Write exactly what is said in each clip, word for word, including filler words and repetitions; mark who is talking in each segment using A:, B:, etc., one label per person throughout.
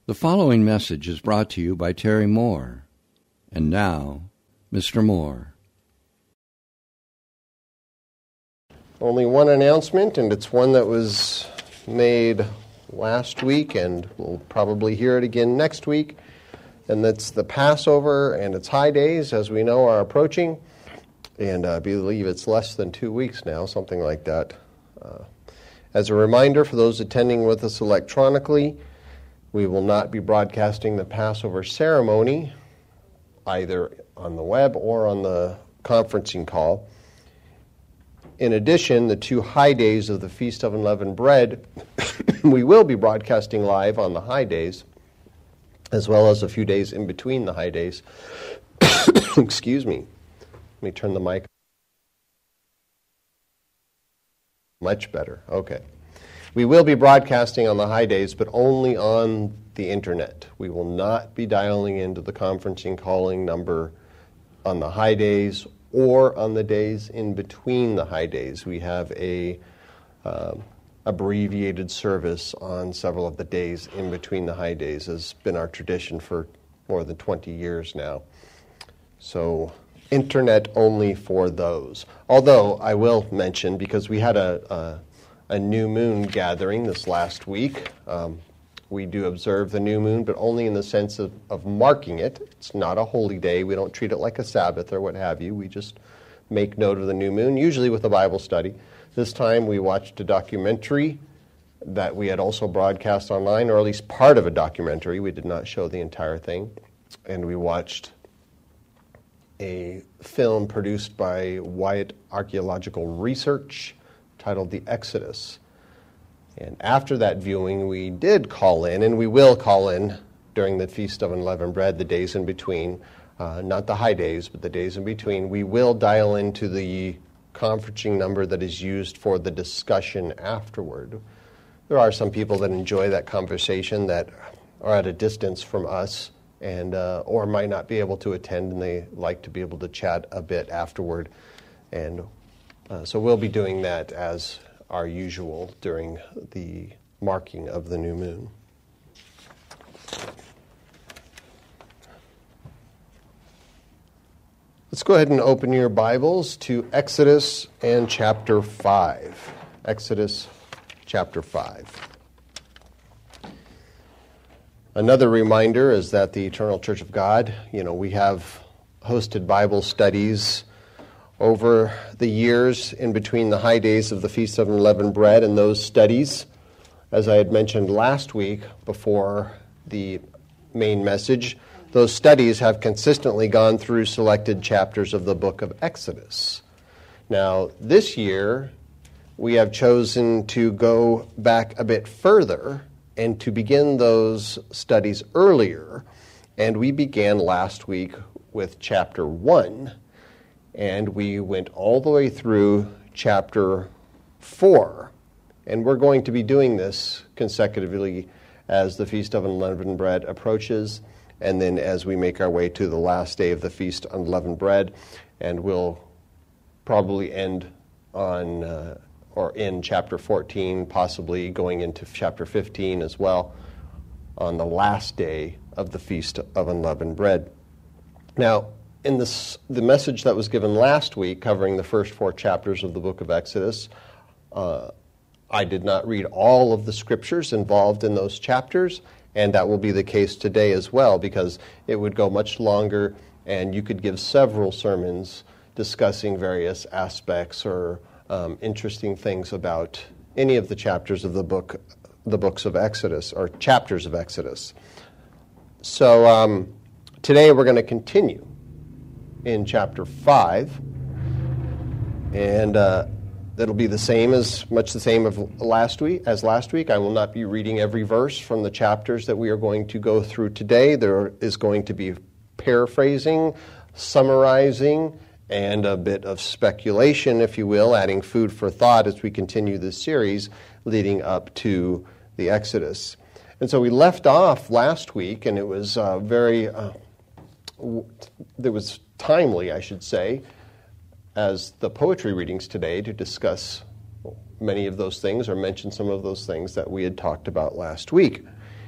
A: The following message is brought to you by Terry Moore. And now, Mister Moore.
B: Only one announcement, and it's one that was made last week, and we'll probably hear it again next week. And that's the Passover and its high days, as we know, are approaching. And I believe it's less than two weeks now, something like that. Uh, as a reminder for those attending with us electronically, we will not be broadcasting the Passover ceremony, either on the web or on the conferencing call. In addition, the two high days of the Feast of Unleavened Bread, we will be broadcasting live on the high days, as well as a few days in between the high days. Excuse me. Let me turn the mic. Much better. Okay. We will be broadcasting on the high days, but only on the internet. We will not be dialing into the conferencing calling number on the high days or on the days in between the high days. We have a uh, abbreviated service on several of the days in between the high days. Has been our tradition for more than twenty years now. So internet only for those. Although I will mention, because we had a, a a new moon gathering this last week. Um, we do observe the new moon, but only in the sense of, of marking it. It's not a holy day. We don't treat it like a Sabbath or what have you. We just make note of the new moon, usually with a Bible study. This time we watched a documentary that we had also broadcast online, or at least part of a documentary. We did not show the entire thing. And we watched a film produced by Wyatt Archaeological Research titled The Exodus. And after that viewing, we did call in, and we will call in during the Feast of Unleavened Bread, the days in between, uh, not the high days, but the days in between. We will dial into the conferencing number that is used for the discussion afterward. There are some people that enjoy that conversation that are at a distance from us and uh, or might not be able to attend, and they like to be able to chat a bit afterward. And Uh, so we'll be doing that as our usual during the marking of the new moon. Let's go ahead and open your Bibles to Exodus and chapter five. Exodus chapter five. Another reminder is that the Eternal Church of God, you know, we have hosted Bible studies over the years in between the high days of the Feast of Unleavened Bread, and those studies, as I had mentioned last week before the main message, those studies have consistently gone through selected chapters of the book of Exodus. Now, this year, we have chosen to go back a bit further and to begin those studies earlier, and we began last week with chapter one. And we went all the way through chapter four. And we're going to be doing this consecutively as the Feast of Unleavened Bread approaches, and then as we make our way to the last day of the Feast of Unleavened Bread. And we'll probably end on, uh, or in chapter fourteen, possibly going into chapter fifteen as well, on the last day of the Feast of Unleavened Bread. Now, in this, the message that was given last week, covering the first four chapters of the book of Exodus, uh, I did not read all of the scriptures involved in those chapters, and that will be the case today as well, because it would go much longer, and you could give several sermons discussing various aspects or um, interesting things about any of the chapters of the book, the books of Exodus, or chapters of Exodus. So um, today we're going to continue in chapter five, and uh, it'll be the same as much the same of last week as last week. I will not be reading every verse from the chapters that we are going to go through today. There is going to be paraphrasing, summarizing, and a bit of speculation, if you will, adding food for thought as we continue this series leading up to the Exodus. And so we left off last week, and it was uh, very, uh, w- there was timely, I should say, as the poetry readings today to discuss many of those things or mention some of those things that we had talked about last week.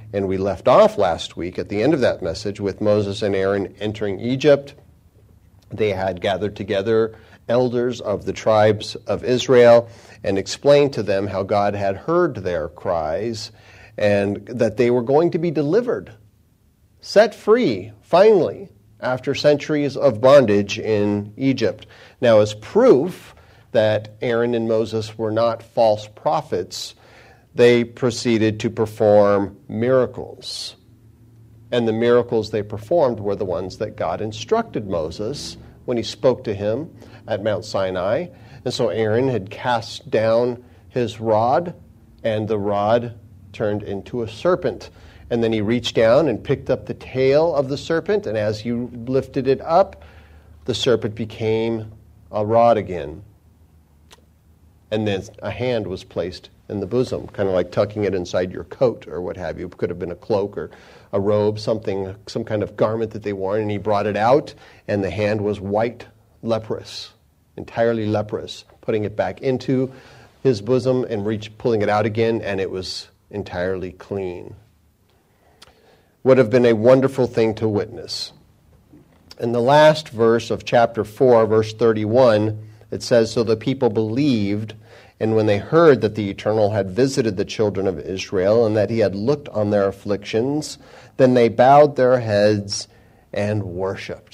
B: And we left off last week at the end of that message with Moses and Aaron entering Egypt. They had gathered together elders of the tribes of Israel and explained to them how God had heard their cries and that they were going to be delivered, set free, finally, after centuries of bondage in Egypt. Now, as proof that Aaron and Moses were not false prophets, they proceeded to perform miracles. And the miracles they performed were the ones that God instructed Moses when he spoke to him at Mount Sinai. And so Aaron had cast down his rod, and the rod turned into a serpent. And then he reached down and picked up the tail of the serpent, and as he lifted it up, the serpent became a rod again. And then a hand was placed in the bosom, kind of like tucking it inside your coat or what have you. It could have been a cloak or a robe, something, some kind of garment that they wore. And he brought it out, and the hand was white, leprous, entirely leprous, putting it back into his bosom and reach, pulling it out again, and it was entirely clean. Would have been a wonderful thing to witness. In the last verse of chapter four, verse thirty-one, it says, "So the people believed, and when they heard that the Eternal had visited the children of Israel and that he had looked on their afflictions, then they bowed their heads and worshipped."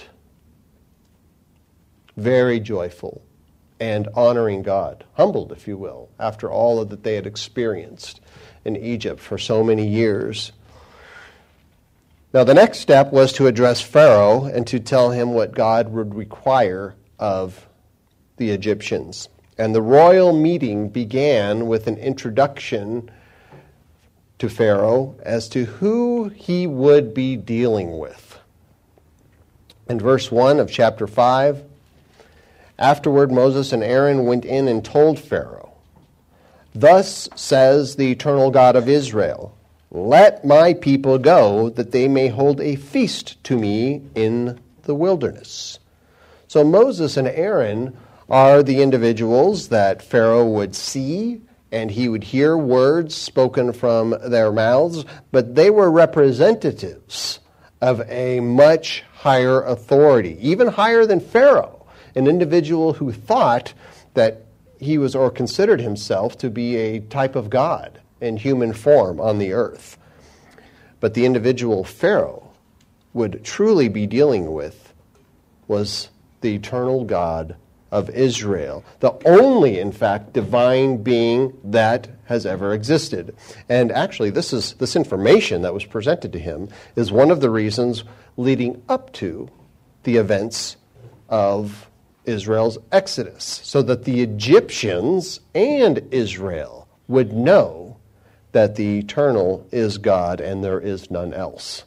B: Very joyful and honoring God, humbled, if you will, after all of that they had experienced in Egypt for so many years. Now, the next step was to address Pharaoh and to tell him what God would require of the Egyptians. And the royal meeting began with an introduction to Pharaoh as to who he would be dealing with. In verse one of chapter five, "Afterward Moses and Aaron went in and told Pharaoh, 'Thus says the eternal God of Israel, let my people go, that they may hold a feast to me in the wilderness.'" So Moses and Aaron are the individuals that Pharaoh would see, and he would hear words spoken from their mouths, but they were representatives of a much higher authority, even higher than Pharaoh, an individual who thought that he was or considered himself to be a type of God in human form on the earth. But the individual Pharaoh would truly be dealing with was the eternal God of Israel, the only, in fact, divine being that has ever existed. And actually, this is this information that was presented to him is one of the reasons leading up to the events of Israel's exodus, so that the Egyptians and Israel would know that the Eternal is God and there is none else.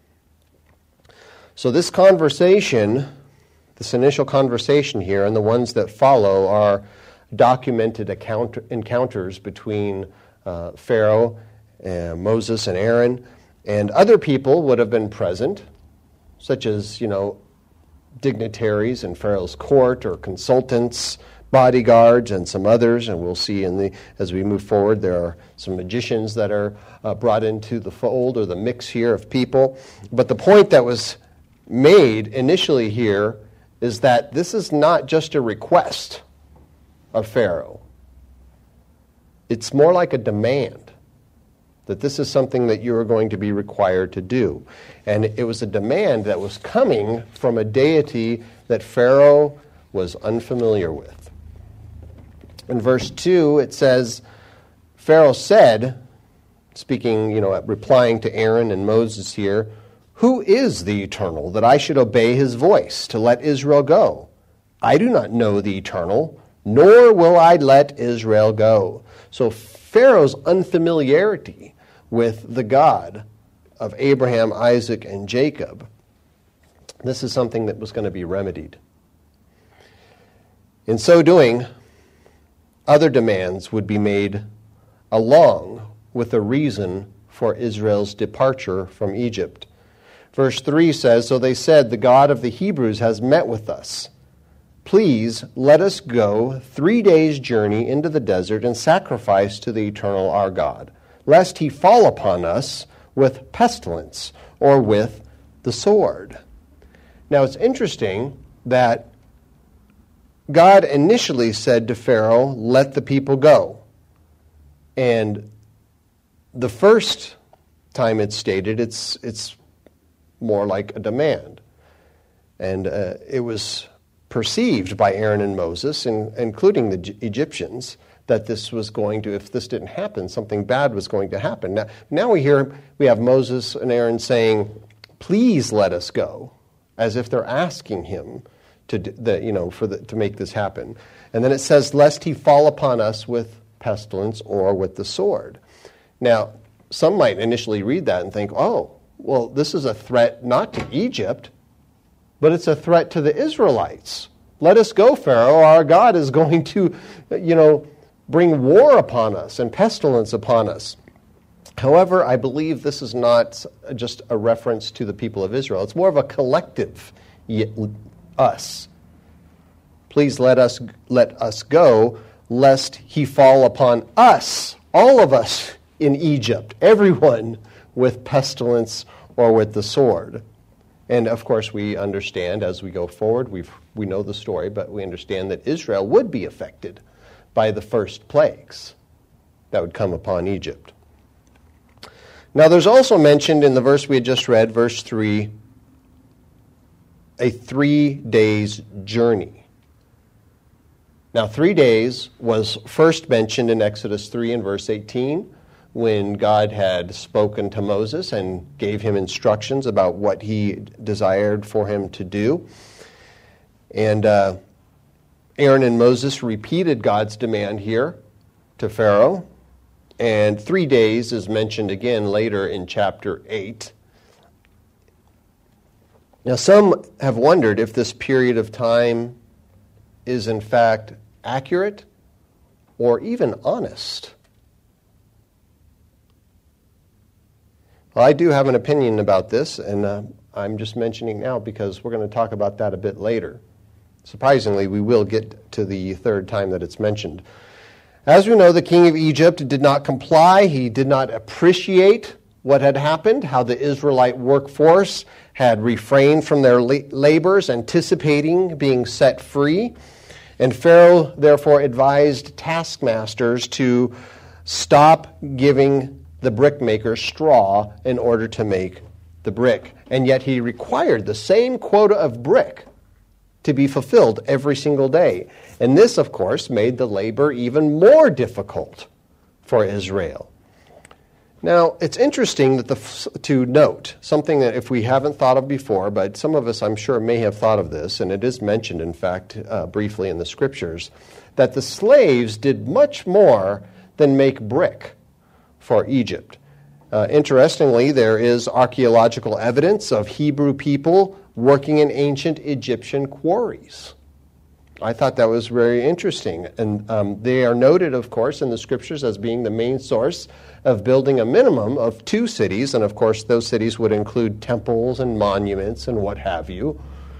B: So this conversation, this initial conversation here, and the ones that follow are documented account- encounters between uh, Pharaoh, and Moses, and Aaron, and other people would have been present, such as, you know, dignitaries in Pharaoh's court or consultants, bodyguards, and some others. And we'll see in the as we move forward, there are some magicians that are uh, brought into the fold or the mix here of people. But the point that was made initially here is that this is not just a request of Pharaoh. It's more like a demand, that this is something that you are going to be required to do. And it was a demand that was coming from a deity that Pharaoh was unfamiliar with. In verse two, it says, Pharaoh said, speaking, you know, replying to Aaron and Moses here, "Who is the Eternal, that I should obey his voice to let Israel go? I do not know the Eternal, nor will I let Israel go." So Pharaoh's unfamiliarity with the God of Abraham, Isaac, and Jacob, this is something that was going to be remedied. In so doing, other demands would be made along with the reason for Israel's departure from Egypt. Verse three says, "So they said, 'The God of the Hebrews has met with us. Please let us go three days' journey into the desert and sacrifice to the Eternal our God, lest he fall upon us with pestilence or with the sword. Now it's interesting that God initially said to Pharaoh, let the people go. And the first time it's stated, it's it's more like a demand. And uh, it was perceived by Aaron and Moses, in, including the G- Egyptians, that this was going to, if this didn't happen, something bad was going to happen. Now, now we hear, we have Moses and Aaron saying, please let us go, as if they're asking him to, the, you know, for the, to make this happen. And then it says, lest he fall upon us with pestilence or with the sword. Now, some might initially read that and think, oh, well, this is a threat not to Egypt, but it's a threat to the Israelites. Let us go, Pharaoh. Our God is going to, you know, bring war upon us and pestilence upon us. However, I believe this is not just a reference to the people of Israel. It's more of a collective us. Please let us let us go, lest he fall upon us, all of us in Egypt, everyone with pestilence or with the sword. And of course, we understand as we go forward, we we know the story, but we understand that Israel would be affected by the first plagues that would come upon Egypt. Now, there's also mentioned in the verse we had just read, verse three, a three days journey. Now, three days was first mentioned in Exodus three and verse eighteen, when God had spoken to Moses and gave him instructions about what he desired for him to do. And uh, Aaron and Moses repeated God's demand here to Pharaoh. And three days is mentioned again later in chapter eight. Now, some have wondered if this period of time is in fact accurate or even honest. Well, I do have an opinion about this, and uh, I'm just mentioning now because we're going to talk about that a bit later. Surprisingly, we will get to the third time that it's mentioned. As we know, the king of Egypt did not comply. He did not appreciate what had happened, how the Israelite workforce had refrained from their labors, anticipating being set free. And Pharaoh therefore advised taskmasters to stop giving the brickmaker straw in order to make the brick. And yet he required the same quota of brick to be fulfilled every single day. And this, of course, made the labor even more difficult for Israel. Now, it's interesting that the, to note something that if we haven't thought of before, but some of us, I'm sure, may have thought of this, and it is mentioned, in fact, uh, briefly in the Scriptures, that the slaves did much more than make brick for Egypt. Uh, interestingly, there is archaeological evidence of Hebrew people working in ancient Egyptian quarries. I thought that was very interesting. And um, they are noted, of course, in the Scriptures as being the main source of building a minimum of two cities. And, of course, those cities would include temples and monuments and what have you.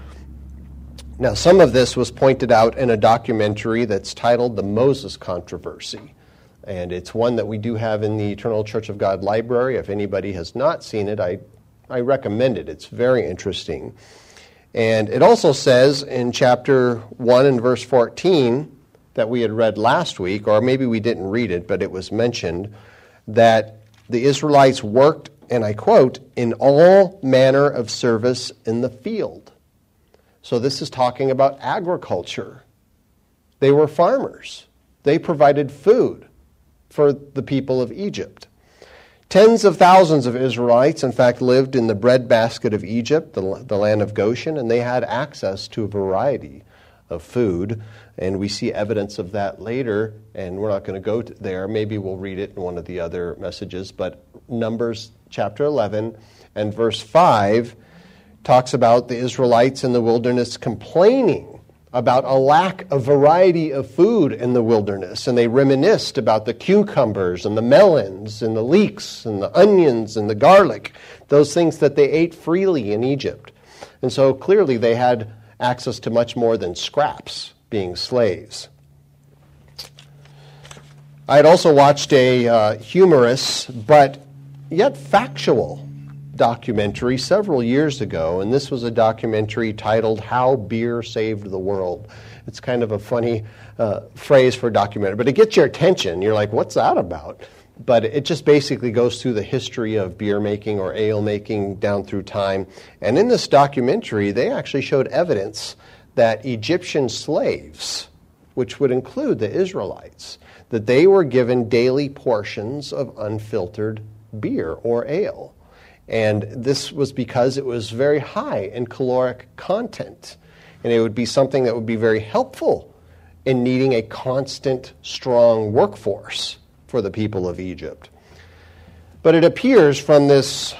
B: Now, some of this was pointed out in a documentary that's titled The Moses Controversy. And it's one that we do have in the Eternal Church of God library. If anybody has not seen it, I, I recommend it. It's very interesting. And it also says in chapter one and verse fourteen that we had read last week, or maybe we didn't read it, but it was mentioned, that the Israelites worked, and I quote, in all manner of service in the field. So this is talking about agriculture. They were farmers. They provided food for the people of Egypt. Tens of thousands of Israelites, in fact, lived in the breadbasket of Egypt, the, the land of Goshen, and they had access to a variety of food. And we see evidence of that later, and we're not going to go to there. Maybe we'll read it in one of the other messages. But Numbers chapter eleven and verse five talks about the Israelites in the wilderness complaining about a lack of variety of food in the wilderness. And they reminisced about the cucumbers and the melons and the leeks and the onions and the garlic, those things that they ate freely in Egypt. And so clearly they had access to much more than scraps, being slaves. I had also watched a uh, humorous but yet factual documentary several years ago, and this was a documentary titled How Beer Saved the World. It's kind of a funny uh, phrase for a documentary, but it gets your attention. You're like, what's that about? But it just basically goes through the history of beer making or ale making down through time. And in this documentary, they actually showed evidence that Egyptian slaves, which would include the Israelites, that they were given daily portions of unfiltered beer or ale. And this was because it was very high in caloric content. And it would be something that would be very helpful in needing a constant, strong workforce for the people of Egypt. But it appears from this,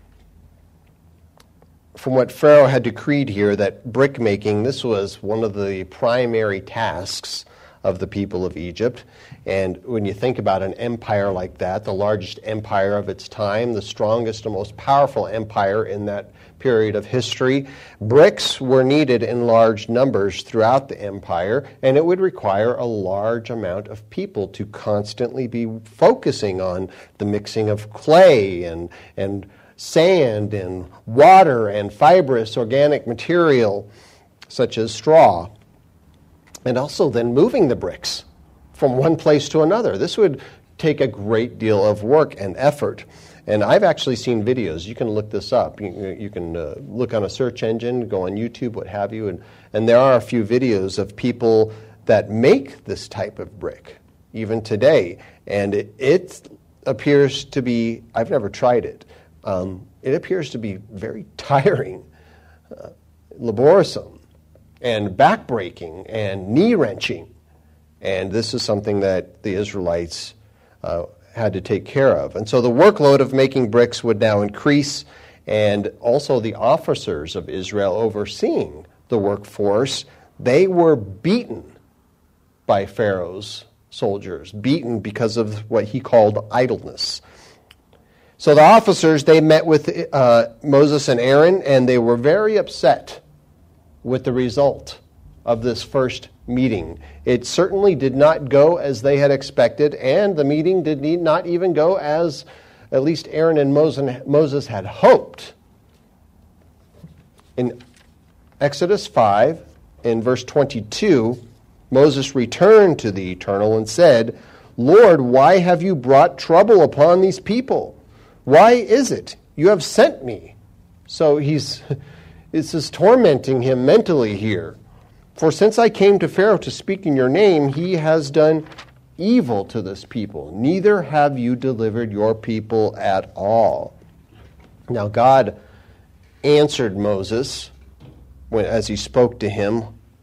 B: from what Pharaoh had decreed here, that brick making, this was one of the primary tasks of the people of Egypt. And when you think about an empire like that, the largest empire of its time, the strongest and most powerful empire in that period of history, bricks were needed in large numbers throughout the empire, and it would require a large amount of people to constantly be focusing on the mixing of clay and, and sand and water and fibrous organic material such as straw, and also then moving the bricks from one place to another. This would take a great deal of work and effort. And I've actually seen videos. You can look this up. You, you can uh, look on a search engine, go on YouTube, what have you, and, and there are a few videos of people that make this type of brick, even today. And it, it appears to be, I've never tried it, um, it appears to be very tiring, uh, laborsome, and backbreaking, and knee-wrenching. And this is something that the Israelites uh, had to take care of. And so the workload of making bricks would now increase, and also the officers of Israel overseeing the workforce, they were beaten by Pharaoh's soldiers, beaten because of what he called idleness. So the officers, they met with uh, Moses and Aaron, and they were very upset with the result of this first meeting. It certainly did not go as they had expected, and the meeting did not even go as at least Aaron and Moses had hoped. In Exodus five, in verse twenty-two, Moses returned to the Eternal and said, "Lord, why have you brought trouble upon these people? Why is it you have sent me?" So he's this is tormenting him mentally here. "For since I came to Pharaoh to speak in your name, he has done evil to this people. Neither have you delivered your people at all." Now God answered Moses when, as he spoke to him.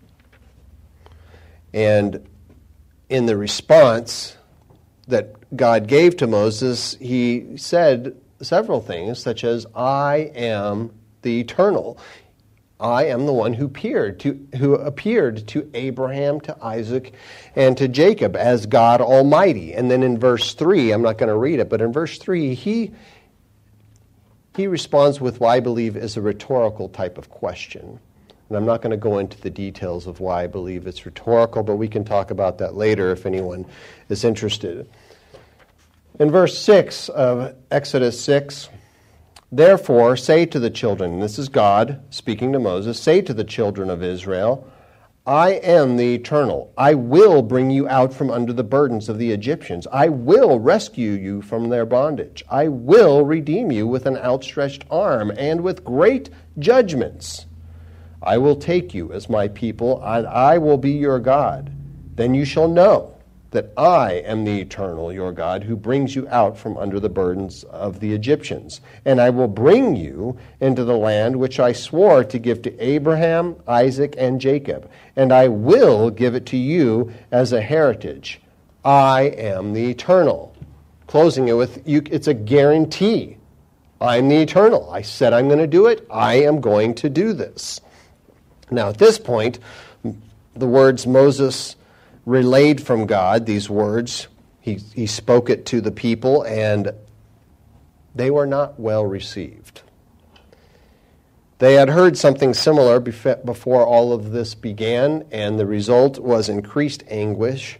B: And in the response that God gave to Moses, he said several things, such as, "I am the Eternal. I am the one who appeared to who appeared to Abraham, to Isaac, and to Jacob as God Almighty." And then in verse three, I'm not going to read it, but in verse three, he he responds with what I believe is a rhetorical type of question. And I'm not going to go into the details of why I believe it's rhetorical, but we can talk about that later if anyone is interested. In verse six of Exodus six, "Therefore say to the children," and this is God speaking to Moses, "say to the children of Israel, I am the Eternal. I will bring you out from under the burdens of the Egyptians. I will rescue you from their bondage. I will redeem you with an outstretched arm and with great judgments. I will take you as my people, and I will be your God. Then you shall know that I am the Eternal, your God, who brings you out from under the burdens of the Egyptians. And I will bring you into the land which I swore to give to Abraham, Isaac, and Jacob. And I will give it to you as a heritage. I am the Eternal." Closing it with, you, it's a guarantee. I'm the Eternal. I said I'm going to do it. I am going to do this. Now, at this point, the words Moses relayed from God, these words, he, he spoke it to the people, and they were not well received. They had heard something similar before all of this began, and the result was increased anguish,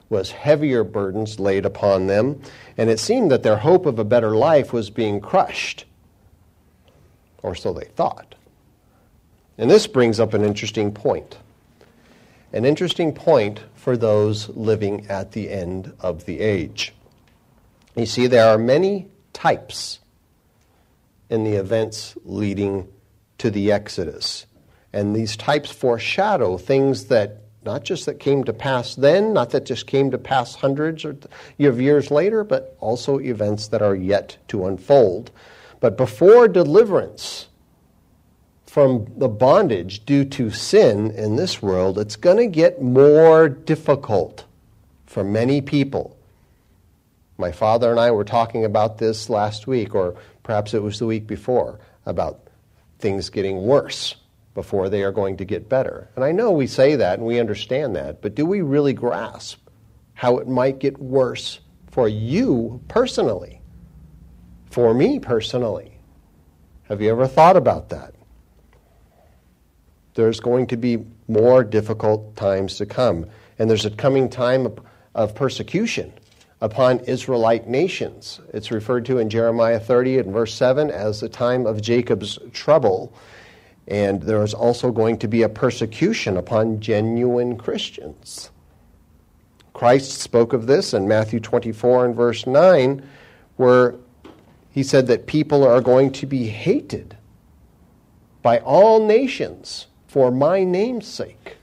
B: was heavier burdens laid upon them, and it seemed that their hope of a better life was being crushed. Or so they thought. And this brings up an interesting point. An interesting point for those living at the end of the age. You see, there are many types in the events leading to the Exodus. And these types foreshadow things that, not just that came to pass then, not that just came to pass hundreds of years later, but also events that are yet to unfold. But before deliverance from the bondage due to sin in this world, it's going to get more difficult for many people. My father and I were talking about this last week, or perhaps it was the week before, about things getting worse before they are going to get better. And I know we say that and we understand that, but do we really grasp how it might get worse for you personally? For me personally? Have you ever thought about that? There's going to be more difficult times to come. And there's a coming time of, of persecution upon Israelite nations. It's referred to in Jeremiah thirty and verse seven as the time of Jacob's trouble. And there is also going to be a persecution upon genuine Christians. Christ spoke of this in Matthew twenty-four and verse nine, where he said that people are going to be hated by all nations for my name's sake.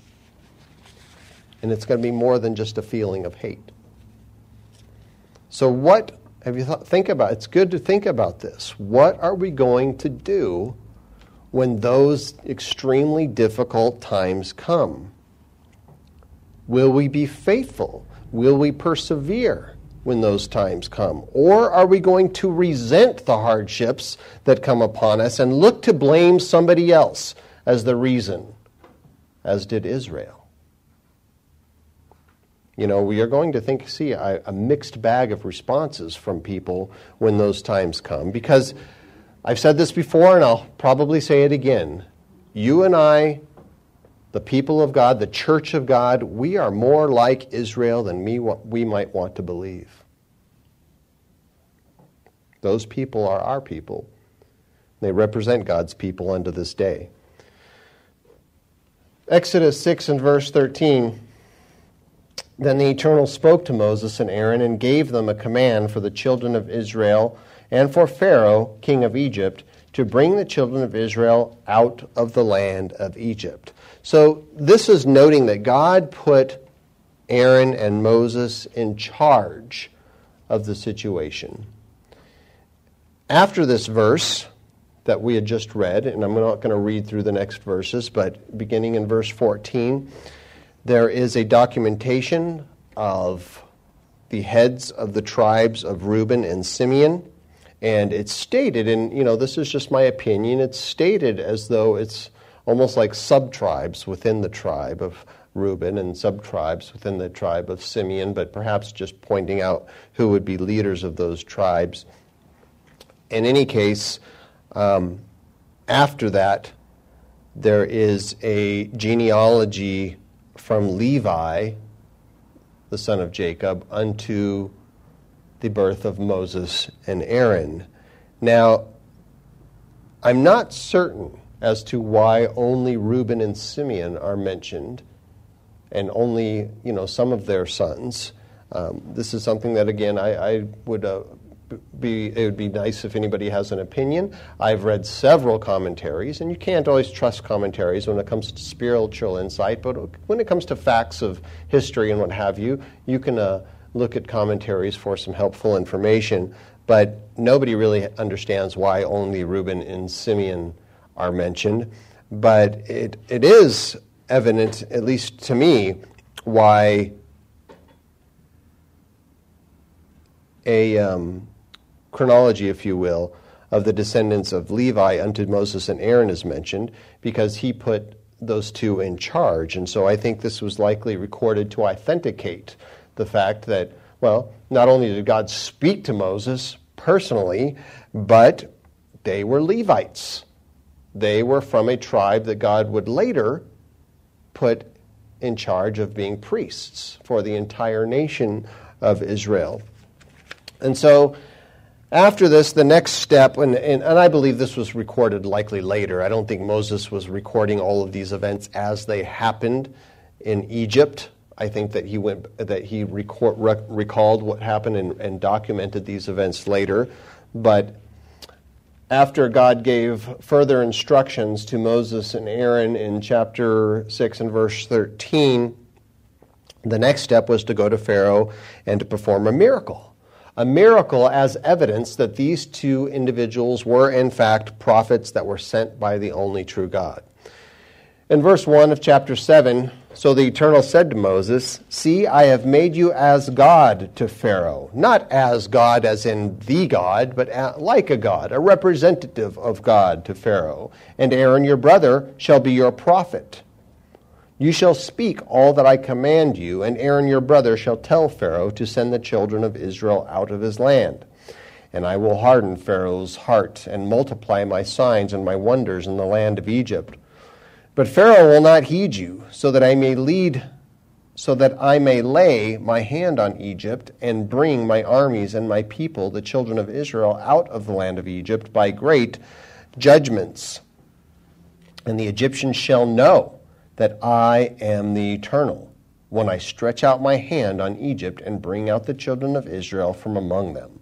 B: And it's going to be more than just a feeling of hate. So what have you thought, think about? It's good to think about this. What are we going to do when those extremely difficult times come? Will we be faithful? Will we persevere when those times come? Or are we going to resent the hardships that come upon us and look to blame somebody else as the reason, as did Israel? You know, we are going to think, see a, a mixed bag of responses from people when those times come, because I've said this before and I'll probably say it again. You and I, the people of God, the church of God, we are more like Israel than we, we might want to believe. Those people are our people. They represent God's people unto this day. Exodus six and verse thirteen, then the Eternal spoke to Moses and Aaron and gave them a command for the children of Israel and for Pharaoh, king of Egypt, to bring the children of Israel out of the land of Egypt. So this is noting that God put Aaron and Moses in charge of the situation. After this verse that we had just read, and I'm not going to read through the next verses, but beginning in verse fourteen, there is a documentation of the heads of the tribes of Reuben and Simeon. And it's stated, and you know, this is just my opinion, it's stated as though it's almost like sub-tribes within the tribe of Reuben and sub-tribes within the tribe of Simeon, but perhaps just pointing out who would be leaders of those tribes. In any case, um, after that, there is a genealogy from Levi, the son of Jacob, unto the birth of Moses and Aaron. Now, I'm not certain as to why only Reuben and Simeon are mentioned, and only, you know, some of their sons. Um, this is something that, again, I, I would uh, be, it would be nice if anybody has an opinion. I've read several commentaries, and you can't always trust commentaries when it comes to spiritual insight, but when it comes to facts of history and what have you, you can uh, look at commentaries for some helpful information, but nobody really understands why only Reuben and Simeon are mentioned. But it it is evident, at least to me, why a um, chronology, if you will, of the descendants of Levi unto Moses and Aaron is mentioned, because he put those two in charge. And so I think this was likely recorded to authenticate the fact that, well, not only did God speak to Moses personally, but they were Levites. They were from a tribe that God would later put in charge of being priests for the entire nation of Israel. And so after this, the next step, and, and, and I believe this was recorded likely later. I don't think Moses was recording all of these events as they happened in Egypt. I think that he went that he record, rec, recalled what happened and, and documented these events later. But after God gave further instructions to Moses and Aaron in chapter six and verse thirteen, the next step was to go to Pharaoh and to perform a miracle. A miracle as evidence that these two individuals were in fact prophets that were sent by the only true God. In verse one of chapter seven, so the Eternal said to Moses, "See, I have made you as God to Pharaoh." Not as God as in the God, but like a God, a representative of God to Pharaoh. "And Aaron your brother shall be your prophet. You shall speak all that I command you, and Aaron your brother shall tell Pharaoh to send the children of Israel out of his land. And I will harden Pharaoh's heart and multiply my signs and my wonders in the land of Egypt. But Pharaoh will not heed you, so that I may lead, so that I may lay my hand on Egypt and bring my armies and my people, the children of Israel, out of the land of Egypt by great judgments. And the Egyptians shall know that I am the Eternal, when I stretch out my hand on Egypt and bring out the children of Israel from among them."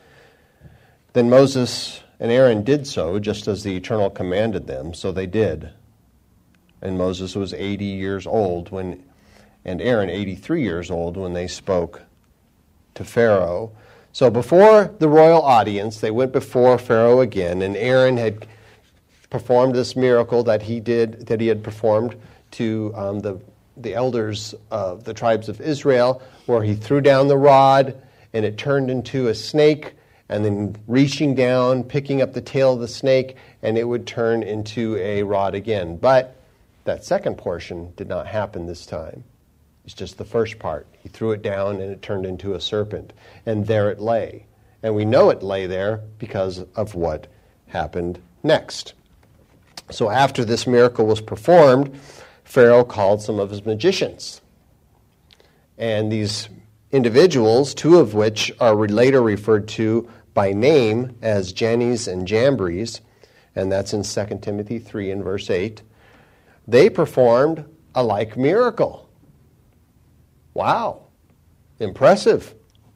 B: Then Moses and Aaron did so, just as the Eternal commanded them, so they did. And Moses was eighty years old when, and Aaron eighty-three years old when they spoke to Pharaoh. So before the royal audience, they went before Pharaoh again, and Aaron had performed this miracle that he did, that he had performed to um, the the elders of the tribes of Israel, where he threw down the rod and it turned into a snake, and then reaching down, picking up the tail of the snake, and it would turn into a rod again. But that second portion did not happen this time. It's just the first part. He threw it down and it turned into a serpent, and there it lay. And we know it lay there because of what happened next. So after this miracle was performed, Pharaoh called some of his magicians. And these individuals, two of which are later referred to by name as Jannes and Jambres, and that's in Second Timothy three and verse eight, they performed a like miracle. Wow, impressive.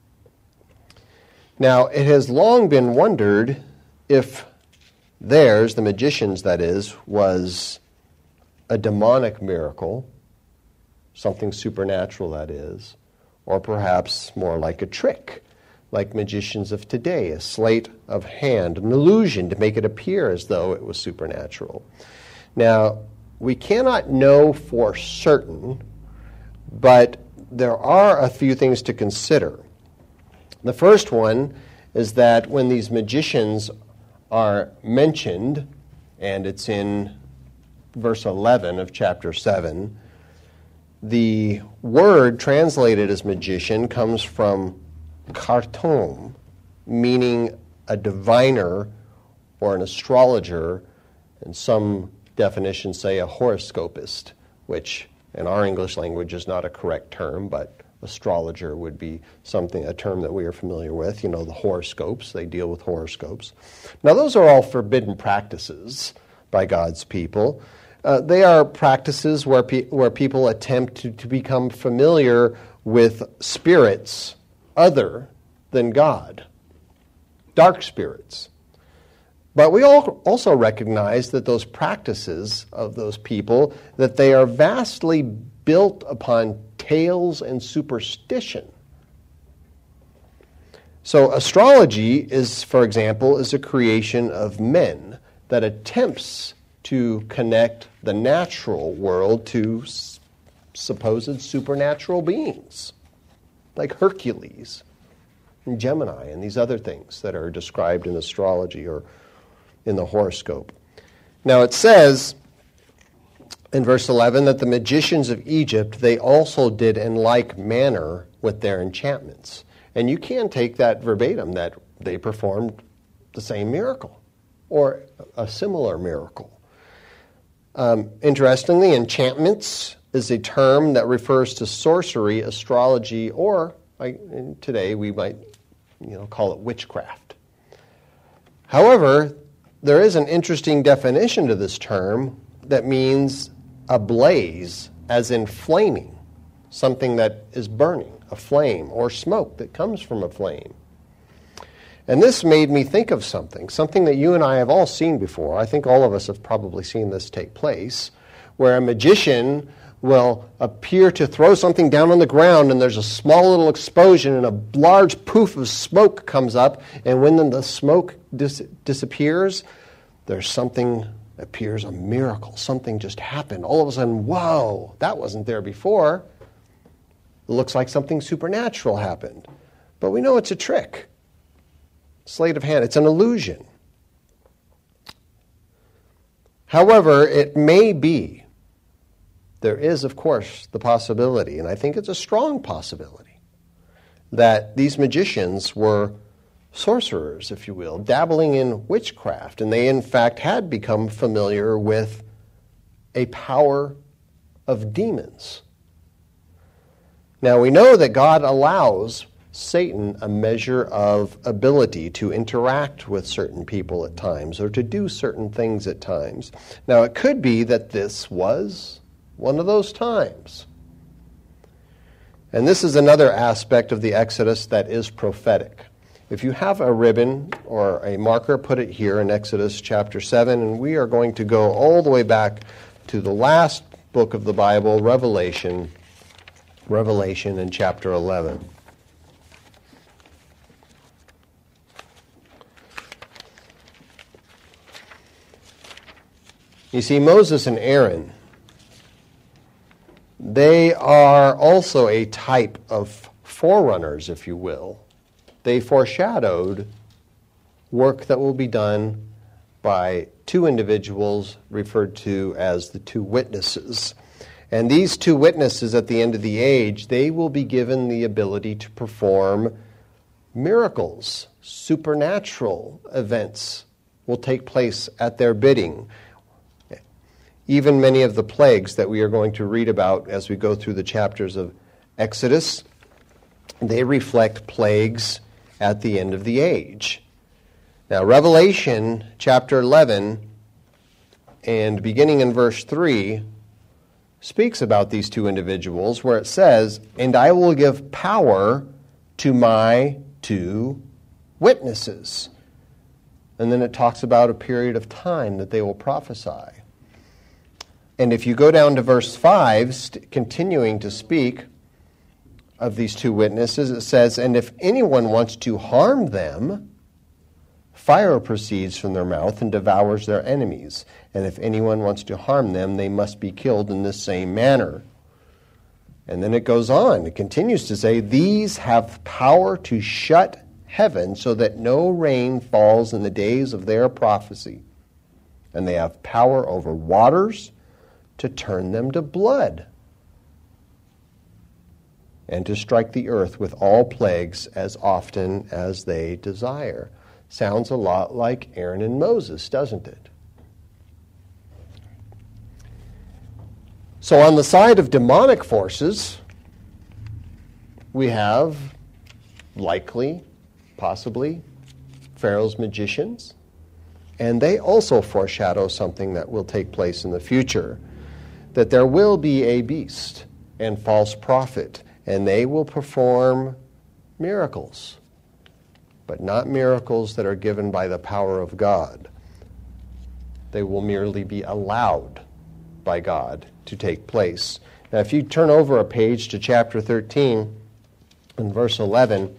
B: Now, it has long been wondered if theirs, the magicians that is, was a demonic miracle, something supernatural that is, or perhaps more like a trick, like magicians of today, a sleight of hand, an illusion to make it appear as though it was supernatural. Now, we cannot know for certain, but there are a few things to consider. The first one is that when these magicians are mentioned, and it's in verse eleven of chapter seven, the word translated as magician comes from kartom, meaning a diviner or an astrologer, and some definitions say a horoscopist, which in our English language is not a correct term, but astrologer would be something, a term that we are familiar with. You know, the horoscopes, they deal with horoscopes. Now, those are all forbidden practices by God's people. Uh, they are practices where pe- where people attempt to, to become familiar with spirits other than God, dark spirits. But we all also recognize that those practices of those people, that they are vastly built upon tales and superstition. So astrology is, for example, is a creation of men that attempts to connect the natural world to s- supposed supernatural beings, like Hercules and Gemini and these other things that are described in astrology or in the horoscope. Now it says in verse eleven that the magicians of Egypt, they also did in like manner with their enchantments. And you can take that verbatim, that they performed the same miracle or a similar miracle. Um, interestingly, enchantments is a term that refers to sorcery, astrology, or like, today we might you know, call it witchcraft. However, there is an interesting definition to this term that means a blaze, as in flaming, something that is burning, a flame, or smoke that comes from a flame. And this made me think of something, something that you and I have all seen before. I think all of us have probably seen this take place, where a magician will appear to throw something down on the ground, and there's a small little explosion, and a large poof of smoke comes up, and when the smoke dis- disappears, there's something appears, a miracle. Something just happened. All of a sudden, whoa, that wasn't there before. It looks like something supernatural happened. But we know it's a trick. Sleight of hand. It's an illusion. However, it may be, there is, of course, the possibility, and I think it's a strong possibility, that these magicians were sorcerers, if you will, dabbling in witchcraft, and they in fact had become familiar with a power of demons. Now we know that God allows Satan a measure of ability to interact with certain people at times, or to do certain things at times. Now it could be that this was one of those times. And this is another aspect of the Exodus that is prophetic. If you have a ribbon or a marker, put it here in Exodus chapter seven, and we are going to go all the way back to the last book of the Bible, Revelation, Revelation in chapter eleven. You see, Moses and Aaron, they are also a type of forerunners, if you will. They foreshadowed work that will be done by two individuals referred to as the two witnesses. And these two witnesses at the end of the age, they will be given the ability to perform miracles. Supernatural events will take place at their bidding. Even many of the plagues that we are going to read about as we go through the chapters of Exodus, they reflect plagues at the end of the age. Now, Revelation chapter eleven, and beginning in verse three, speaks about these two individuals, where it says, "And I will give power to my two witnesses." And then it talks about a period of time that they will prophesy. And if you go down to verse five, st- continuing to speak of these two witnesses, it says, "And if anyone wants to harm them, fire proceeds from their mouth and devours their enemies. And if anyone wants to harm them, they must be killed in the same manner." And then it goes on. It continues to say, "These have power to shut heaven so that no rain falls in the days of their prophecy. And they have power over waters to turn them to blood, and to strike the earth with all plagues as often as they desire." Sounds a lot like Aaron and Moses, doesn't it? So on the side of demonic forces, we have likely, possibly, Pharaoh's magicians, and they also foreshadow something that will take place in the future, that there will be a beast and false prophet, and they will perform miracles, but not miracles that are given by the power of God. They will merely be allowed by God to take place. Now, if you turn over a page to chapter thirteen and verse eleven,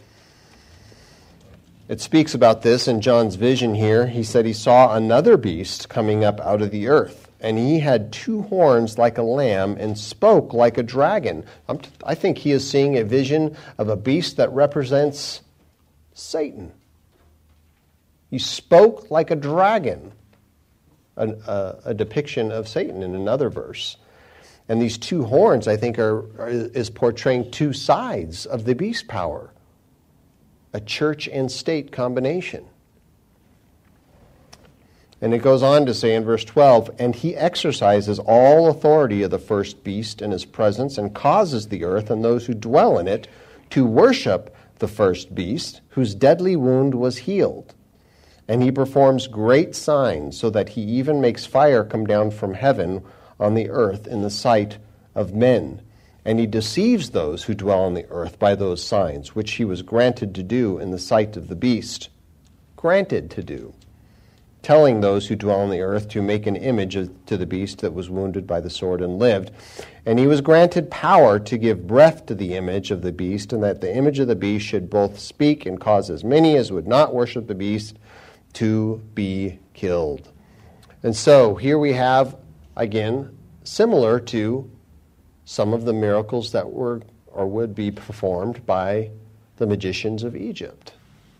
B: it speaks about this in John's vision here. He said he saw another beast coming up out of the earth, and he had two horns like a lamb and spoke like a dragon. I'm t- I think he is seeing a vision of a beast that represents Satan. He spoke like a dragon, a, a, a depiction of Satan in another verse. And these two horns, I think, are, are is portraying two sides of the beast power, a church and state combination. And it goes on to say in verse twelve, and he exercises all authority of the first beast in his presence and causes the earth and those who dwell in it to worship the first beast, whose deadly wound was healed. And he performs great signs, so that he even makes fire come down from heaven on the earth in the sight of men. And he deceives those who dwell on the earth by those signs, which he was granted to do in the sight of the beast. Granted to do. Telling those who dwell on the earth to make an image to the beast that was wounded by the sword and lived. And he was granted power to give breath to the image of the beast, and that the image of the beast should both speak and cause as many as would not worship the beast to be killed. And so here we have, again, similar to some of the miracles that were or would be performed by the magicians of Egypt.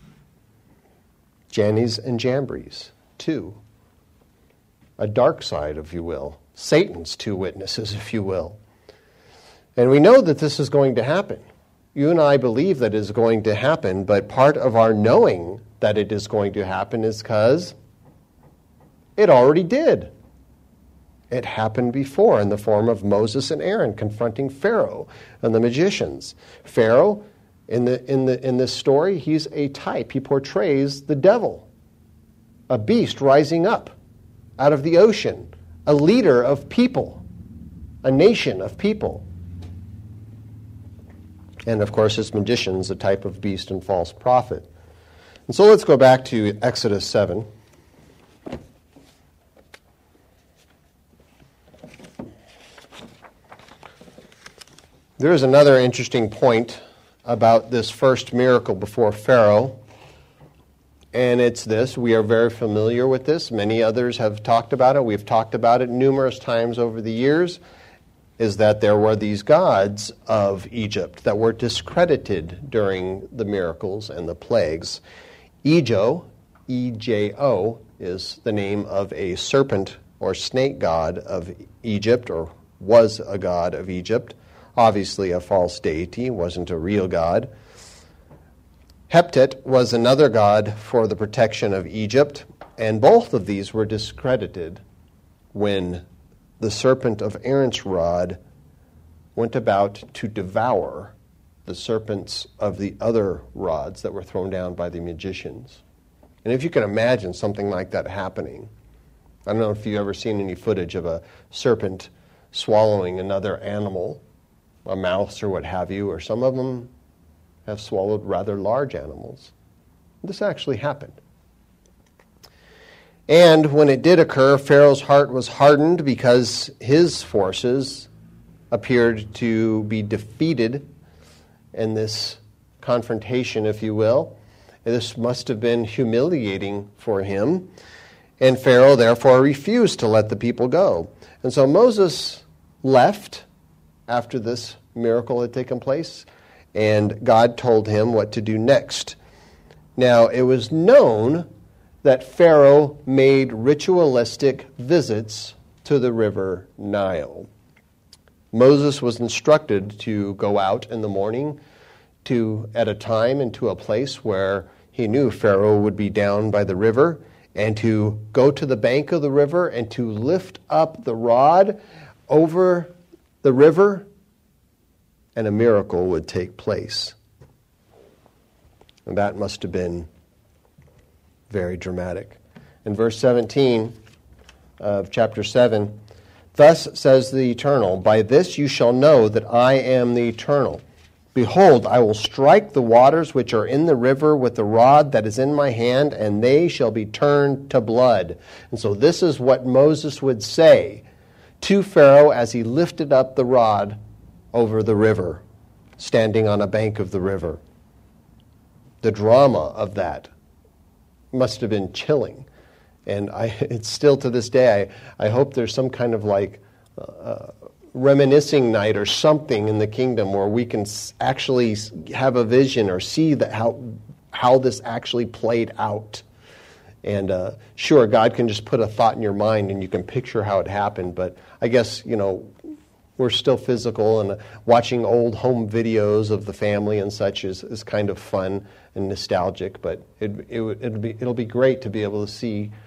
B: Jannes and Jambres. Two. A dark side, if you will. Satan's two witnesses, if you will. And we know that this is going to happen. You and I believe that it is going to happen, but part of our knowing that it is going to happen is because it already did. It happened before in the form of Moses and Aaron confronting Pharaoh and the magicians. Pharaoh, in the in the in this story, he's a type. He portrays the devil. A beast rising up out of the ocean, a leader of people, a nation of people. And of course, his magicians, a type of beast and false prophet. And so let's go back to Exodus seven. There is another interesting point about this first miracle before Pharaoh. And it's this. We are very familiar with this. Many others have talked about it. We've talked about it numerous times over the years, is that there were these gods of Egypt that were discredited during the miracles and the plagues. Ejo, E J O, is the name of a serpent or snake god of Egypt, or was a god of Egypt. Obviously a false deity, wasn't a real god. Heptet was another god for the protection of Egypt, and both of these were discredited when the serpent of Aaron's rod went about to devour the serpents of the other rods that were thrown down by the magicians. And if you can imagine something like that happening, I don't know if you've ever seen any footage of a serpent swallowing another animal, a mouse or what have you, or some of them have swallowed rather large animals. This actually happened. And when it did occur, Pharaoh's heart was hardened because his forces appeared to be defeated in this confrontation, if you will. This must have been humiliating for him. And Pharaoh therefore refused to let the people go. And so Moses left after this miracle had taken place, and God told him what to do next. Now, it was known that Pharaoh made ritualistic visits to the river Nile. Moses was instructed to go out in the morning to at a time and to a place where he knew Pharaoh would be down by the river, and to go to the bank of the river and to lift up the rod over the river, and a miracle would take place. And that must have been very dramatic. In verse seventeen of chapter seven, thus says the Eternal, by this you shall know that I am the Eternal. Behold, I will strike the waters which are in the river with the rod that is in my hand, and they shall be turned to blood. And so this is what Moses would say to Pharaoh as he lifted up the rod over the river, standing on a bank of the river. The drama of that must have been chilling. And I, it's still to this day, I, I hope there's some kind of like uh, reminiscing night or something in the kingdom where we can actually have a vision or see that how how this actually played out. And uh, sure, God can just put a thought in your mind and you can picture how it happened. But I guess, you know, we're still physical, and uh, watching old home videos of the family and such is, is kind of fun and nostalgic. But it, it, it'll be it'll be great to be able to see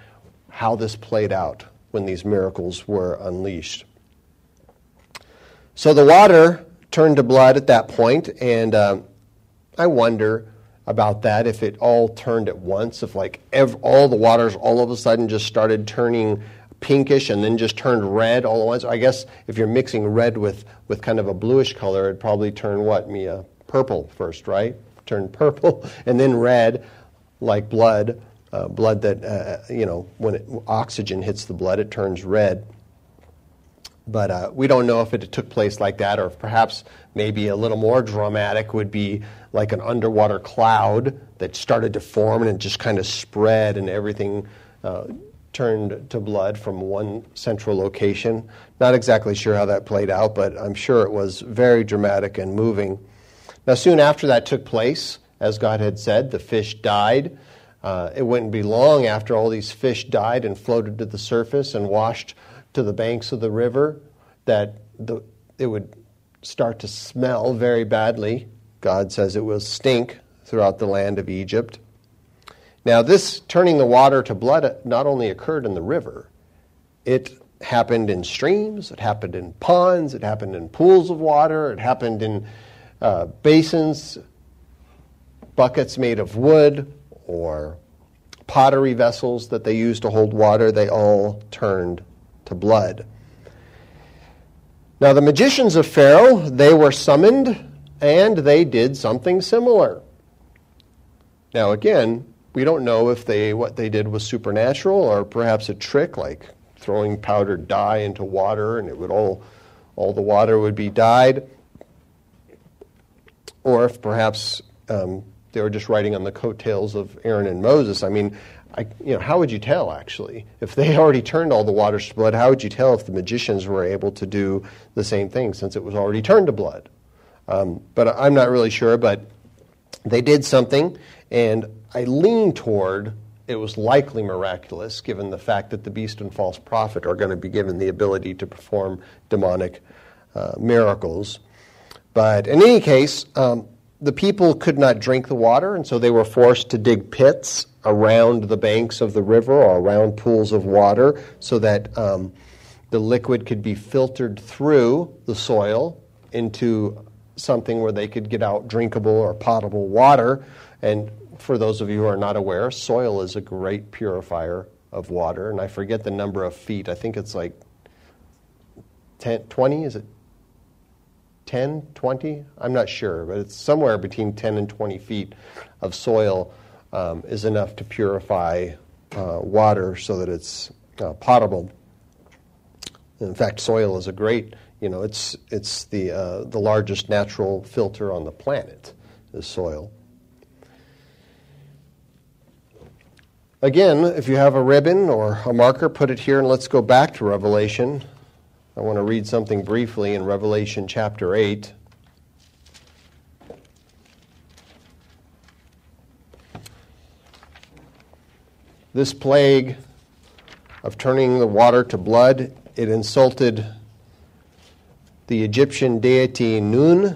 B: how this played out when these miracles were unleashed. So the water turned to blood at that point, and um, I wonder about that, if it all turned at once, if like ev- all the waters all of a sudden just started turning pinkish and then just turned red all at once. I guess if you're mixing red with, with kind of a bluish color, it'd probably turn what, Mia? Purple first, right? Turn purple and then red, like blood. Uh, blood that, uh, you know, when it, oxygen hits the blood, it turns red. But uh, we don't know if it took place like that, or if perhaps maybe a little more dramatic would be like an underwater cloud that started to form and it just kind of spread and everything uh, turned to blood from one central location. Not exactly sure how that played out, but I'm sure it was very dramatic and moving. Now, soon after that took place, as God had said, the fish died. Uh, it wouldn't be long after all these fish died and floated to the surface and washed to the banks of the river that the, it would start to smell very badly. God says it will stink throughout the land of Egypt. Now, this turning the water to blood not only occurred in the river, it happened in streams, it happened in ponds, it happened in pools of water, it happened in uh, basins, buckets made of wood, or pottery vessels that they used to hold water. They all turned to blood. Now, the magicians of Pharaoh, they were summoned, and they did something similar. Now, again, we don't know if they what they did was supernatural or perhaps a trick, like throwing powdered dye into water and it would all all the water would be dyed, or if perhaps um, they were just riding on the coattails of Aaron and Moses. I mean, I, you know, how would you tell, actually? If they already turned all the waters to blood, how would you tell if the magicians were able to do the same thing, since it was already turned to blood? Um, but I'm not really sure, but they did something, and I lean toward it was likely miraculous, given the fact that the beast and false prophet are going to be given the ability to perform demonic uh, miracles. But in any case, um, the people could not drink the water, and so they were forced to dig pits around the banks of the river or around pools of water so that um, the liquid could be filtered through the soil into something where they could get out drinkable or potable water. And for those of you who are not aware, soil is a great purifier of water. And I forget the number of feet. I think it's like ten, twenty, is it ten, twenty? I'm not sure, but it's somewhere between ten and twenty feet of soil um, is enough to purify uh, water so that it's uh, potable. In fact, soil is a great, you know, it's it's the uh, the largest natural filter on the planet is soil. Again, if you have a ribbon or a marker, put it here and let's go back to Revelation. I want to read something briefly in Revelation chapter eight. This plague of turning the water to blood, it insulted the Egyptian deity Nun.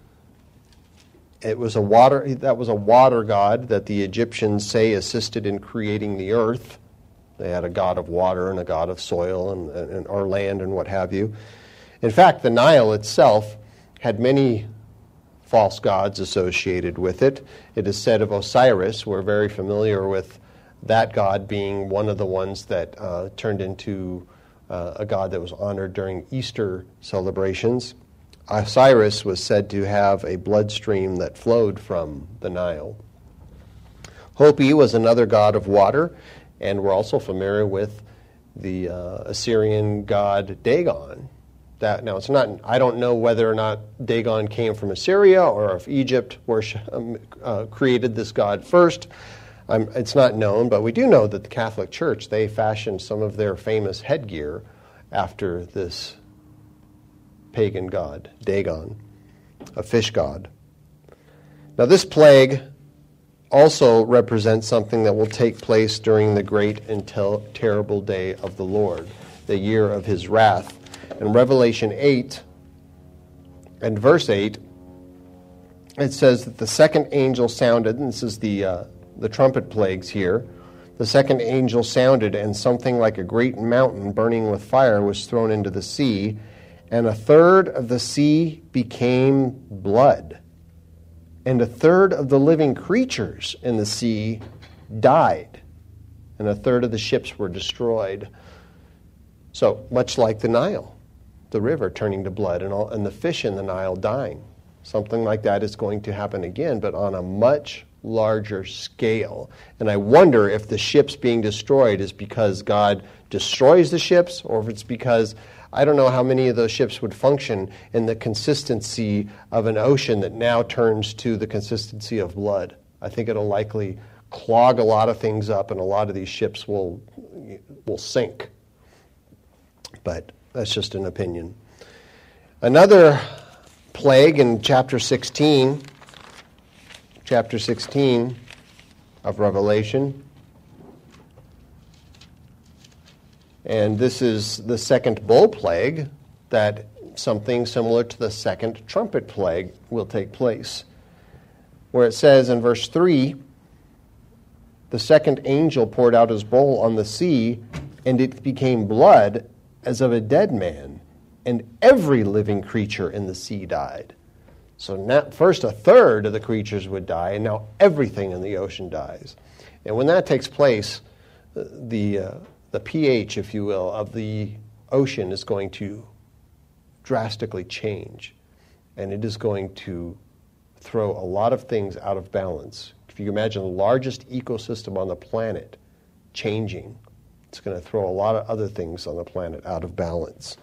B: It was a water that was a water god that the Egyptians say assisted in creating the earth. They had a god of water and a god of soil and, and or land and what have you. In fact, the Nile itself had many false gods associated with it. It is said of Osiris, we're very familiar with that god being one of the ones that uh, turned into uh, a god that was honored during Easter celebrations. Osiris was said to have a bloodstream that flowed from the Nile. Hopi was another god of water, and we're also familiar with the uh, Assyrian god Dagon. That now it's not. I don't know whether or not Dagon came from Assyria or if Egypt worship, um, uh, created this god first. Um, it's not known, but we do know that the Catholic Church, they fashioned some of their famous headgear after this pagan god, Dagon, a fish god. Now this plague also represents something that will take place during the great and tel- terrible day of the Lord, the year of his wrath. In Revelation eight and verse eight, it says that the second angel sounded, and this is the uh, the trumpet plagues here. The second angel sounded, and something like a great mountain burning with fire was thrown into the sea, and a third of the sea became blood, and a third of the living creatures in the sea died, and a third of the ships were destroyed. So, much like the Nile, the river turning to blood, and, all, and the fish in the Nile dying. Something like that is going to happen again, but on a much larger scale. And I wonder if the ships being destroyed is because God destroys the ships, or if it's because, I don't know how many of those ships would function in the consistency of an ocean that now turns to the consistency of blood. I think it'll likely clog a lot of things up, and a lot of these ships will will sink. But that's just an opinion. Another plague in chapter sixteen, chapter sixteen of Revelation. And this is the second bowl plague, that something similar to the second trumpet plague will take place. Where it says in verse three, the second angel poured out his bowl on the sea, and it became blood as of a dead man, and every living creature in the sea died. So now, first a third of the creatures would die, and now everything in the ocean dies. And when that takes place, the uh, the pH, if you will, of the ocean is going to drastically change, and it is going to throw a lot of things out of balance. If you imagine the largest ecosystem on the planet changing, it's going to throw a lot of other things on the planet out of balance.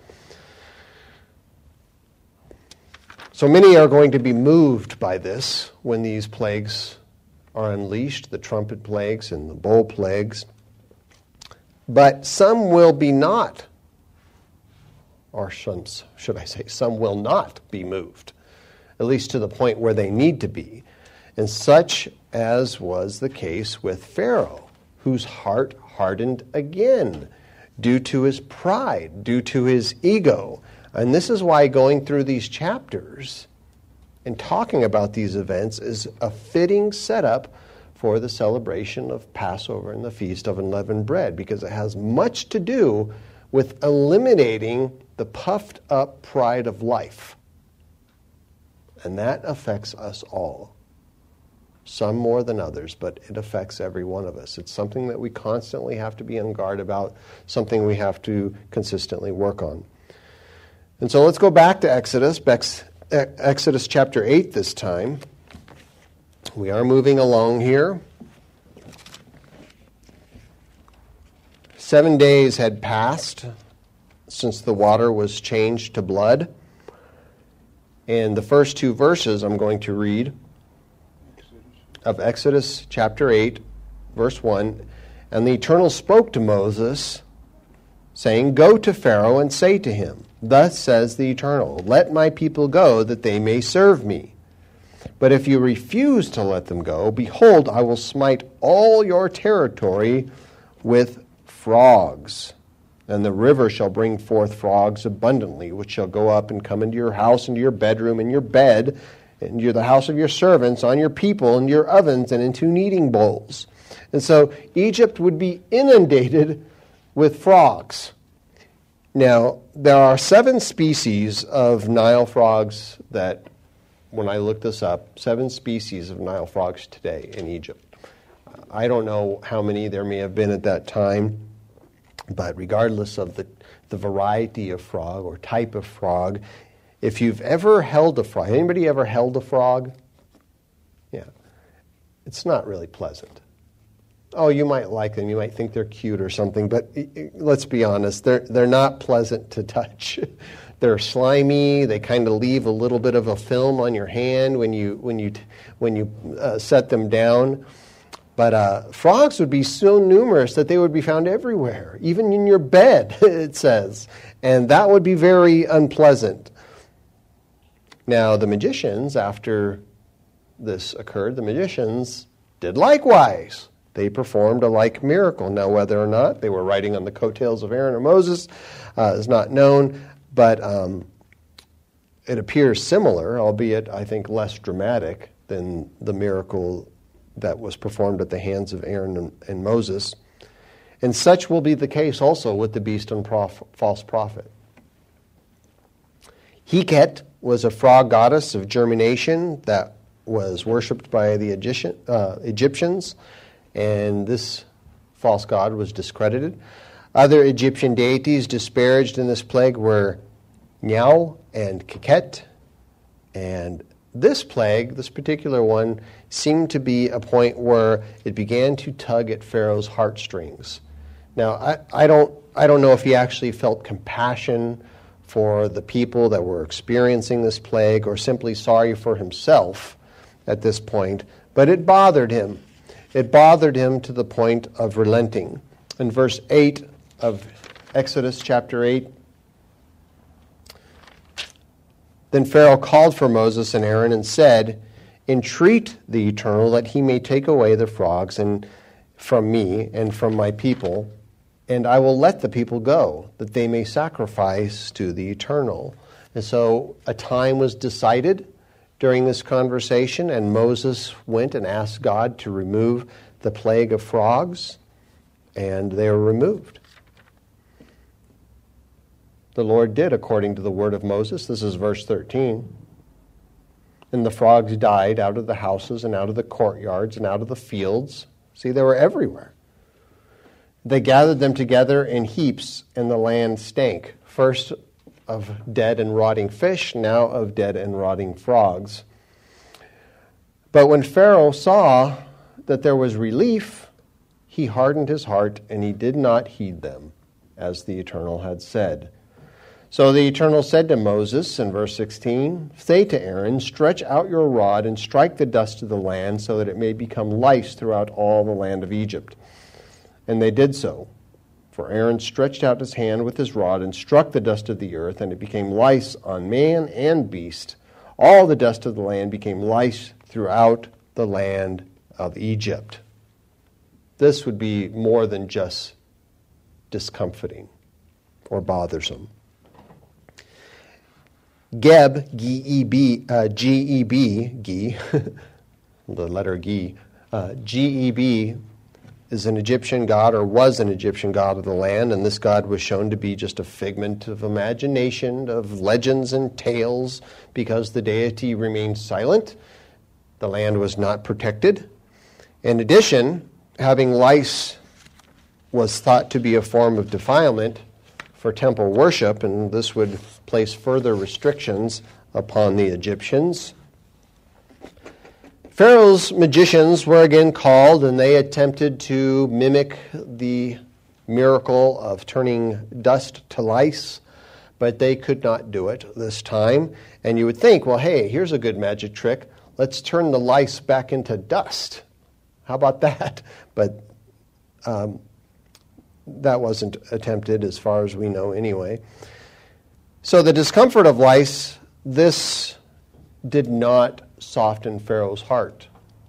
B: So many are going to be moved by this when these plagues are unleashed, the trumpet plagues and the bowl plagues. But some will be not, or some, should I say, some will not be moved, at least to the point where they need to be, and such as was the case with Pharaoh, whose heart hardened again due to his pride, due to his ego. And this is why going through these chapters and talking about these events is a fitting setup for the celebration of Passover and the Feast of Unleavened Bread, because it has much to do with eliminating the puffed up pride of life. And that affects us all. Some more than others, but it affects every one of us. It's something that we constantly have to be on guard about, something we have to consistently work on. And so let's go back to Exodus, Exodus chapter eight this time. We are moving along here. Seven days had passed since the water was changed to blood. And the first two verses I'm going to read of Exodus chapter eight, verse one. And the Eternal spoke to Moses, saying, Go to Pharaoh and say to him, Thus says the Eternal, Let my people go, that they may serve me. But if you refuse to let them go, behold, I will smite all your territory with frogs. And the river shall bring forth frogs abundantly, which shall go up and come into your house, into your bedroom, and your bed, into the house of your servants, on your people, and your ovens, and into kneading bowls. And so Egypt would be inundated with frogs. Now, there are seven species of Nile frogs that, when I looked this up, seven species of Nile frogs today in Egypt. I don't know how many there may have been at that time, but regardless of the, the variety of frog or type of frog, if you've ever held a frog, anybody ever held a frog? Yeah. It's not really pleasant. Oh, you might like them, you might think they're cute or something, but let's be honest, they're they're not pleasant to touch. They're slimy. They kind of leave a little bit of a film on your hand when you when you when you uh, set them down. But uh, frogs would be so numerous that they would be found everywhere, even in your bed, it says, and that would be very unpleasant. Now, the magicians, after this occurred, the magicians did likewise. They performed a like miracle. Now, whether or not they were riding on the coattails of Aaron or Moses uh, is not known. But um, it appears similar, albeit, I think, less dramatic than the miracle that was performed at the hands of Aaron and, and Moses. And such will be the case also with the beast and prof, false prophet. Heket was a frog goddess of germination that was worshipped by the Egyptian, uh, Egyptians, and this false god was discredited. Other Egyptian deities disparaged in this plague were Nyau and Keket, and this plague, this particular one, seemed to be a point where it began to tug at Pharaoh's heartstrings. Now, I, I don't I don't know if he actually felt compassion for the people that were experiencing this plague or simply sorry for himself at this point, but it bothered him. It bothered him to the point of relenting. In verse eight of Exodus chapter eight, then Pharaoh called for Moses and Aaron and said, "Entreat the Eternal that he may take away the frogs and from me and from my people, and I will let the people go, that they may sacrifice to the Eternal." And so a time was decided during this conversation, and Moses went and asked God to remove the plague of frogs, and they were removed. The Lord did according to the word of Moses. This is verse thirteen. And the frogs died out of the houses and out of the courtyards and out of the fields. See, they were everywhere. They gathered them together in heaps, and the land stank, first of dead and rotting fish, now of dead and rotting frogs. But when Pharaoh saw that there was relief, he hardened his heart, and he did not heed them, as the Eternal had said. So the Eternal said to Moses in verse sixteen, "Say to Aaron, stretch out your rod and strike the dust of the land so that it may become lice throughout all the land of Egypt." And they did so. For Aaron stretched out his hand with his rod and struck the dust of the earth, and it became lice on man and beast. All the dust of the land became lice throughout the land of Egypt. This would be more than just discomforting or bothersome. Geb, G E B, uh, G E B, G, the letter G, uh, G E B is an Egyptian god, or was an Egyptian god of the land, and this god was shown to be just a figment of imagination, of legends and tales, because the deity remained silent. The land was not protected. In addition, having lice was thought to be a form of defilement for temple worship, and this would place further restrictions upon the Egyptians. Pharaoh's magicians were again called, and they attempted to mimic the miracle of turning dust to lice, but they could not do it this time. And you would think, well, hey, here's a good magic trick. Let's turn the lice back into dust. How about that? But um, that wasn't attempted as far as we know anyway. So the discomfort of lice, this did not soften Pharaoh's heart,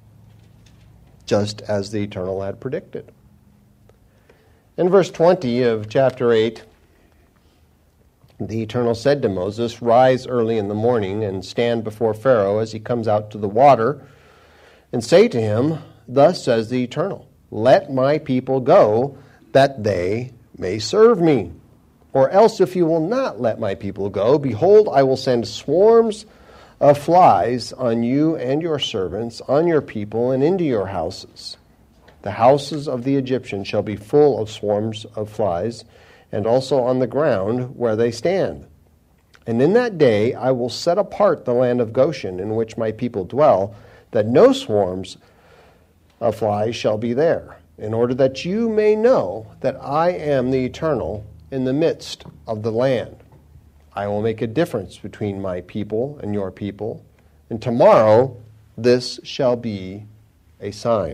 B: just as the Eternal had predicted. In verse twenty of chapter eight, the Eternal said to Moses, "Rise early in the morning and stand before Pharaoh as he comes out to the water, and say to him, Thus says the Eternal, let my people go, that they may serve me. Or else if you will not let my people go, behold, I will send swarms of flies on you and your servants, on your people, and into your houses. The houses of the Egyptians shall be full of swarms of flies, and also on the ground where they stand. And in that day I will set apart the land of Goshen, in which my people dwell, that no swarms of flies shall be there, in order that you may know that I am the Eternal in the midst of the land. I will make a difference between my people and your people, and tomorrow this shall be a sign."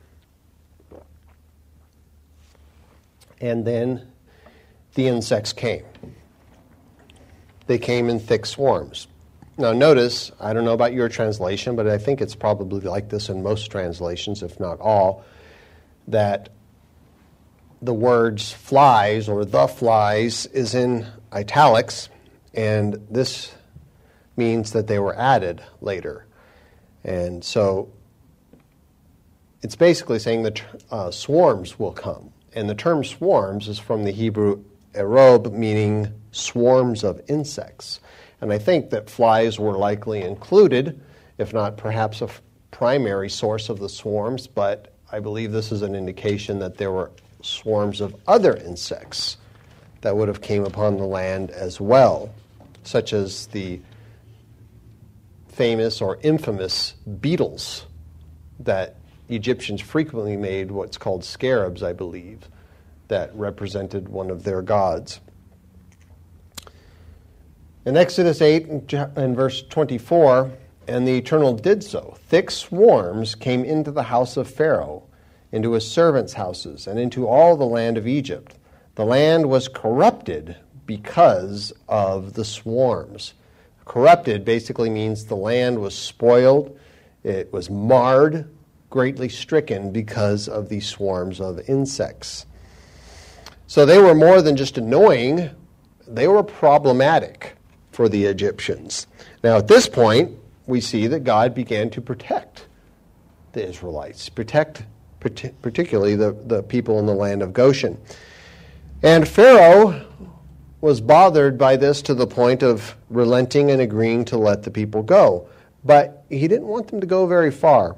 B: And then the insects came. They came in thick swarms. Now notice, I don't know about your translation, but I think it's probably like this in most translations, if not all, that the words flies or the flies is in italics, and this means that they were added later. And so it's basically saying that uh, swarms will come. And the term swarms is from the Hebrew arob, meaning swarms of insects. And I think that flies were likely included, if not perhaps a f- primary source of the swarms, but I believe this is an indication that there were swarms of other insects that would have came upon the land as well, such as the famous or infamous beetles that Egyptians frequently made what's called scarabs, I believe, that represented one of their gods. In Exodus eight and verse twenty-four, and the Eternal did so. Thick swarms came into the house of Pharaoh, into his servants' houses, and into all the land of Egypt. The land was corrupted because of the swarms. Corrupted basically means the land was spoiled, it was marred, greatly stricken because of these swarms of insects. So they were more than just annoying, they were problematic for the Egyptians. Now at this point, we see that God began to protect the Israelites, protect particularly the, the people in the land of Goshen. And Pharaoh was bothered by this to the point of relenting and agreeing to let the people go. But he didn't want them to go very far.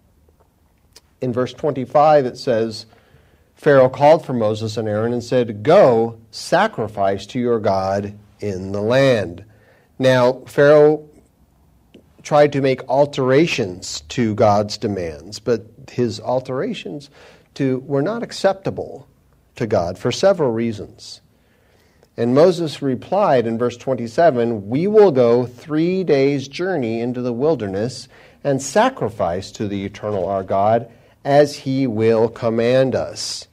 B: In verse twenty-five it says, Pharaoh called for Moses and Aaron and said, "Go, sacrifice to your God in the land." Now, Pharaoh tried to make alterations to God's demands, but his alterations to were not acceptable to God for several reasons. And Moses replied in verse twenty-seven, "We will go three days' journey into the wilderness and sacrifice to the eternal our God as he will command us."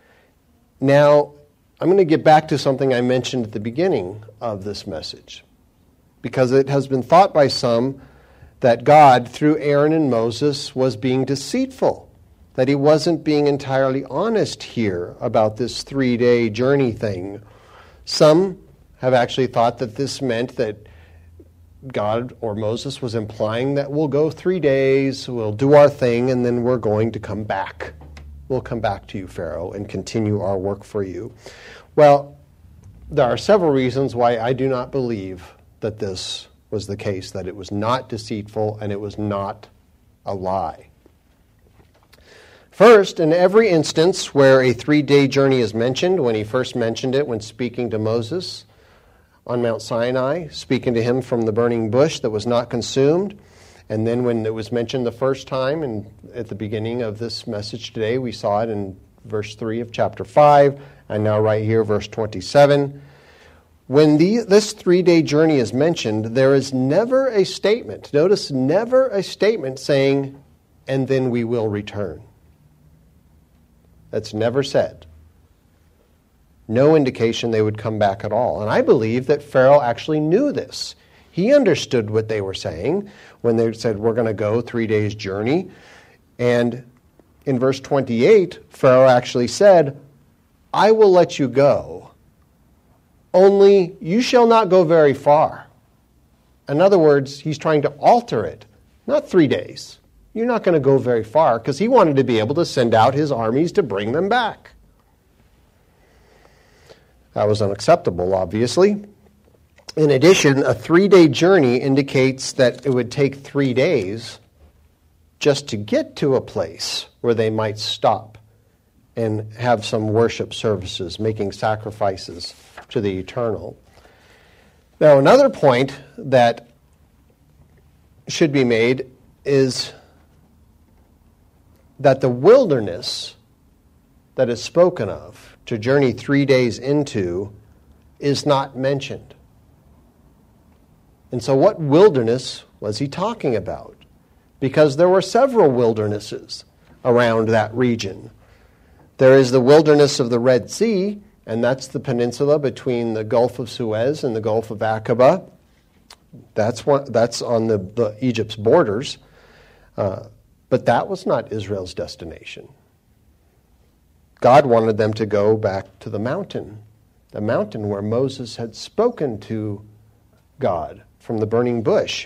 B: Now, I'm going to get back to something I mentioned at the beginning of this message, because it has been thought by some that God, through Aaron and Moses, was being deceitful, that he wasn't being entirely honest here about this three-day journey thing. Some have actually thought that this meant that God or Moses was implying that we'll go three days, we'll do our thing, and then we're going to come back. We'll come back to you, Pharaoh, and continue our work for you. Well, there are several reasons why I do not believe that this was the case, that it was not deceitful and it was not a lie. First, in every instance where a three-day journey is mentioned, when he first mentioned it when speaking to Moses on Mount Sinai, speaking to him from the burning bush that was not consumed, and then when it was mentioned the first time, and at the beginning of this message today, we saw it in verse three of chapter five, and now right here, verse twenty-seven. When the, this three-day journey is mentioned, there is never a statement, notice never a statement saying, "and then we will return." That's never said. No indication they would come back at all. And I believe that Pharaoh actually knew this. He understood what they were saying when they said, "We're going to go three days' journey." And in verse twenty-eight, Pharaoh actually said, "I will let you go, only you shall not go very far." In other words, he's trying to alter it. Not three days. You're not going to go very far, because he wanted to be able to send out his armies to bring them back. That was unacceptable, obviously. In addition, a three-day journey indicates that it would take three days just to get to a place where they might stop and have some worship services, making sacrifices to the eternal. Now, another point that should be made is that the wilderness that is spoken of to journey three days into is not mentioned. And so what wilderness was he talking about? Because there were several wildernesses around that region. There is the wilderness of the Red Sea, and that's the peninsula between the Gulf of Suez and the Gulf of Aqaba. That's one, that's on the, the Egypt's borders. Uh, but that was not Israel's destination. God wanted them to go back to the mountain, the mountain where Moses had spoken to God from the burning bush.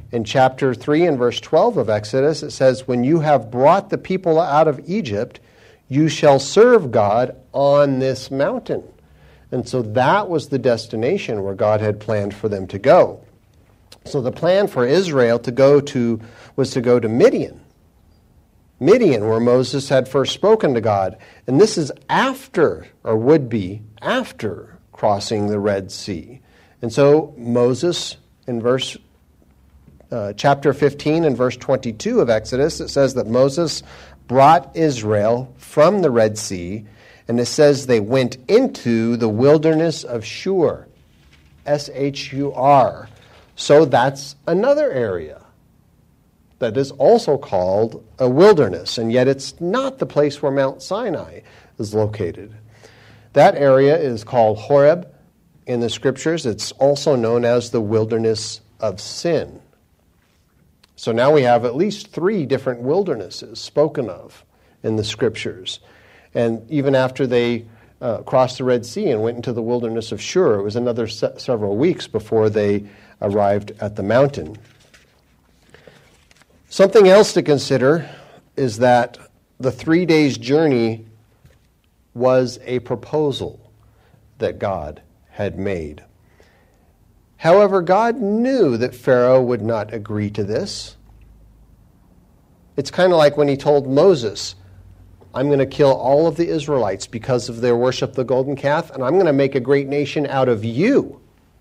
B: In chapter three and verse twelve of Exodus, it says, when you have brought the people out of Egypt, you shall serve God on this mountain. And so that was the destination where God had planned for them to go. So the plan for Israel to go to was to go to Midian. Midian, where Moses had first spoken to God. And this is after, or would be, after crossing the Red Sea. And so Moses, in verse uh, chapter fifteen and verse twenty-two of Exodus, it says that Moses brought Israel from the Red Sea, and it says they went into the wilderness of Shur, S H U R. So that's another area that is also called a wilderness, and yet it's not the place where Mount Sinai is located. That area is called Horeb in the Scriptures. It's also known as the wilderness of sin. So now we have at least three different wildernesses spoken of in the Scriptures. And even after they uh, crossed the Red Sea and went into the wilderness of Shur, it was another se- several weeks before they arrived at the mountain. Something else to consider is that the three days journey was a proposal that God had made. However, God knew that Pharaoh would not agree to this. It's kind of like when he told Moses, I'm going to kill all of the Israelites because of their worship of the golden calf, and I'm going to make a great nation out of you.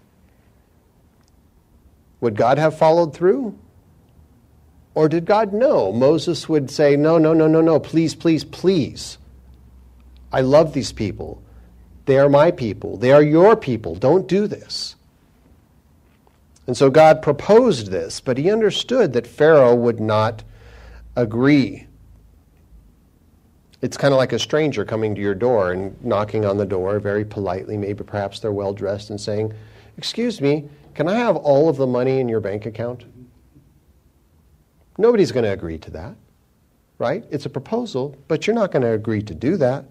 B: Would God have followed through? Or did God know? Moses would say, no, no, no, no, no, please, please, please. I love these people. They are my people. They are your people. Don't do this. And so God proposed this, but he understood that Pharaoh would not agree. It's kind of like a stranger coming to your door and knocking on the door very politely, maybe perhaps they're well-dressed, and saying, excuse me, can I have all of the money in your bank account? Nobody's going to agree to that, right? It's a proposal, but you're not going to agree to do that.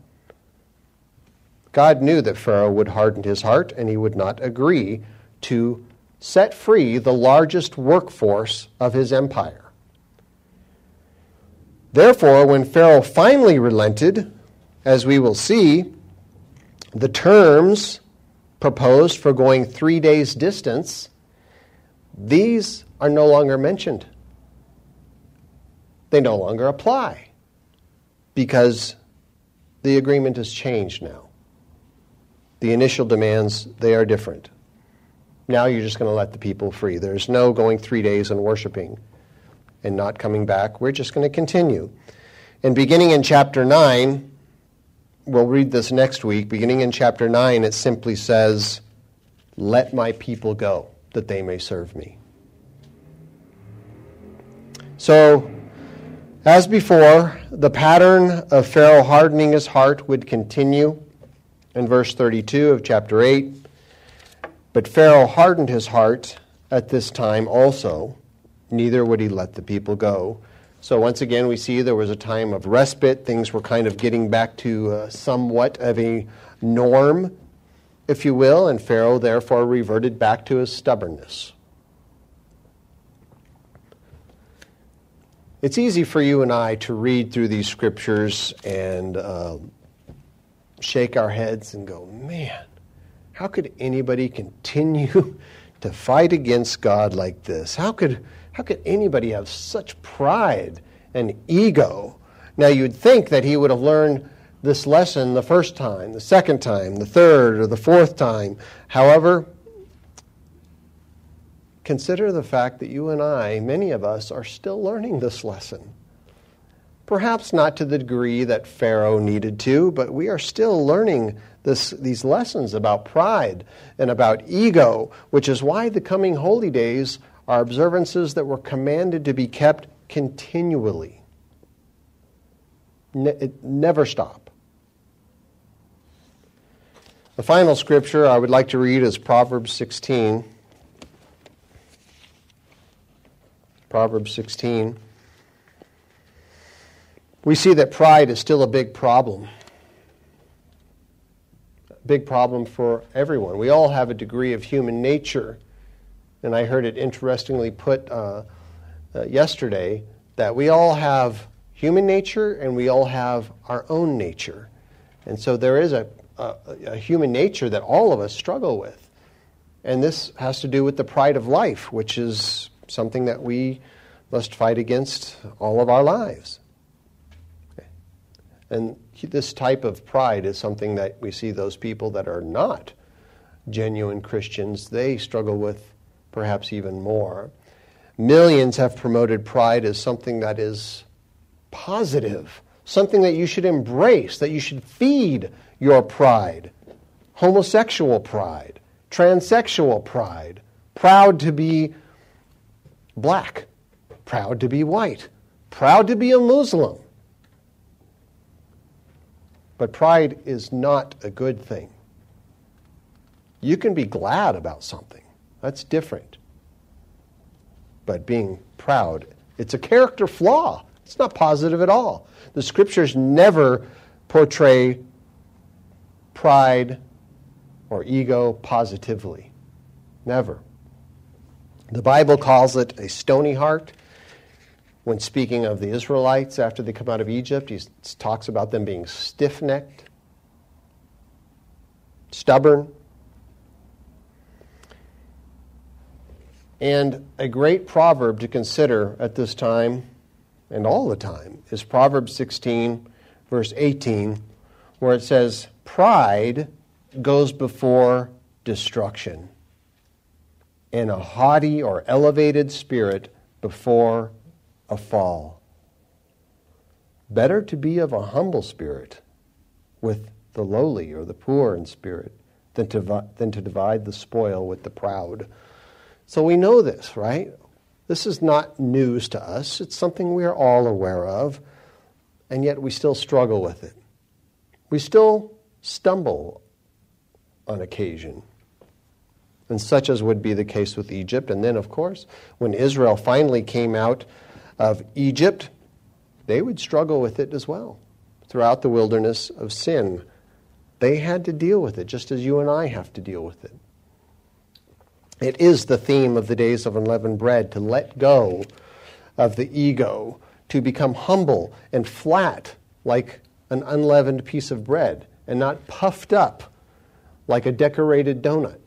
B: God knew that Pharaoh would harden his heart, and he would not agree to set free the largest workforce of his empire. Therefore, when Pharaoh finally relented, as we will see, the terms proposed for going three days' distance, these are no longer mentioned. They no longer apply because the agreement has changed now. The initial demands, they are different. Now you're just going to let the people free. There's no going three days and worshiping and not coming back. We're just going to continue. And beginning in chapter nine, we'll read this next week. Beginning in chapter nine, it simply says, let my people go, that they may serve me. So, as before, the pattern of Pharaoh hardening his heart would continue in verse thirty-two of chapter eight. But Pharaoh hardened his heart at this time also, neither would he let the people go. So once again, we see there was a time of respite. Things were kind of getting back to uh, somewhat of a norm, if you will, and Pharaoh therefore reverted back to his stubbornness. It's easy for you and I to read through these scriptures and uh, shake our heads and go, man, how could anybody continue to fight against God like this? How could how could anybody have such pride and ego? Now you'd think that he would have learned this lesson the first time, the second time, the third, or the fourth time. However, consider the fact that you and I, many of us, are still learning this lesson. Perhaps not to the degree that Pharaoh needed to, but we are still learning this, these lessons about pride and about ego, which is why the coming holy days are observances that were commanded to be kept continually. Ne- it never stop. The final scripture I would like to read is Proverbs sixteen. Proverbs sixteen. We see that pride is still a big problem. A big problem for everyone. We all have a degree of human nature And I heard it interestingly put uh, uh, yesterday that we all have human nature and we all have our own nature. And so there is a, a, a human nature that all of us struggle with. And this has to do with the pride of life, which is something that we must fight against all of our lives. Okay. And this type of pride is something that we see those people that are not genuine Christians, they struggle with perhaps even more. Millions have promoted pride as something that is positive, something that you should embrace, that you should feed your pride. Homosexual pride, transsexual pride, proud to be black, proud to be white, proud to be a Muslim. But pride is not a good thing. You can be glad about something. That's different. But being proud, it's a character flaw. It's not positive at all. The Scriptures never portray pride or ego positively. Never. The Bible calls it a stony heart. When speaking of the Israelites after they come out of Egypt, he talks about them being stiff-necked, stubborn. And a great proverb to consider at this time, and all the time, is Proverbs sixteen, verse eighteen, where it says, "Pride goes before destruction, and a haughty or elevated spirit before a fall. Better to be of a humble spirit with the lowly or the poor in spirit than to, than to divide the spoil with the proud." So we know this, right? This is not news to us. It's something we are all aware of, and yet we still struggle with it. We still stumble on occasion, and such as would be the case with Egypt. And then, of course, when Israel finally came out of Egypt, they would struggle with it as well. Throughout the wilderness of sin, they had to deal with it, just as you and I have to deal with it. It is the theme of the days of unleavened bread, to let go of the ego, to become humble and flat like an unleavened piece of bread, and not puffed up like a decorated donut.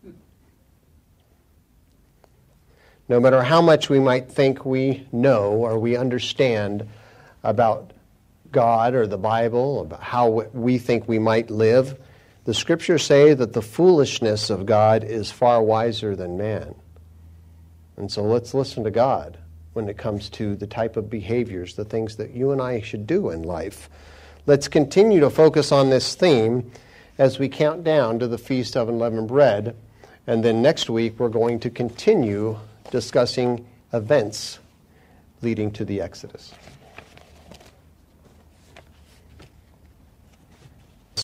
B: No matter how much we might think we know or we understand about God or the Bible, about how we think we might live, the Scriptures say that the foolishness of God is far wiser than man. And so let's listen to God when it comes to the type of behaviors, the things that you and I should do in life. Let's continue to focus on this theme as we count down to the Feast of Unleavened Bread. And then next week we're going to continue discussing events leading to the Exodus.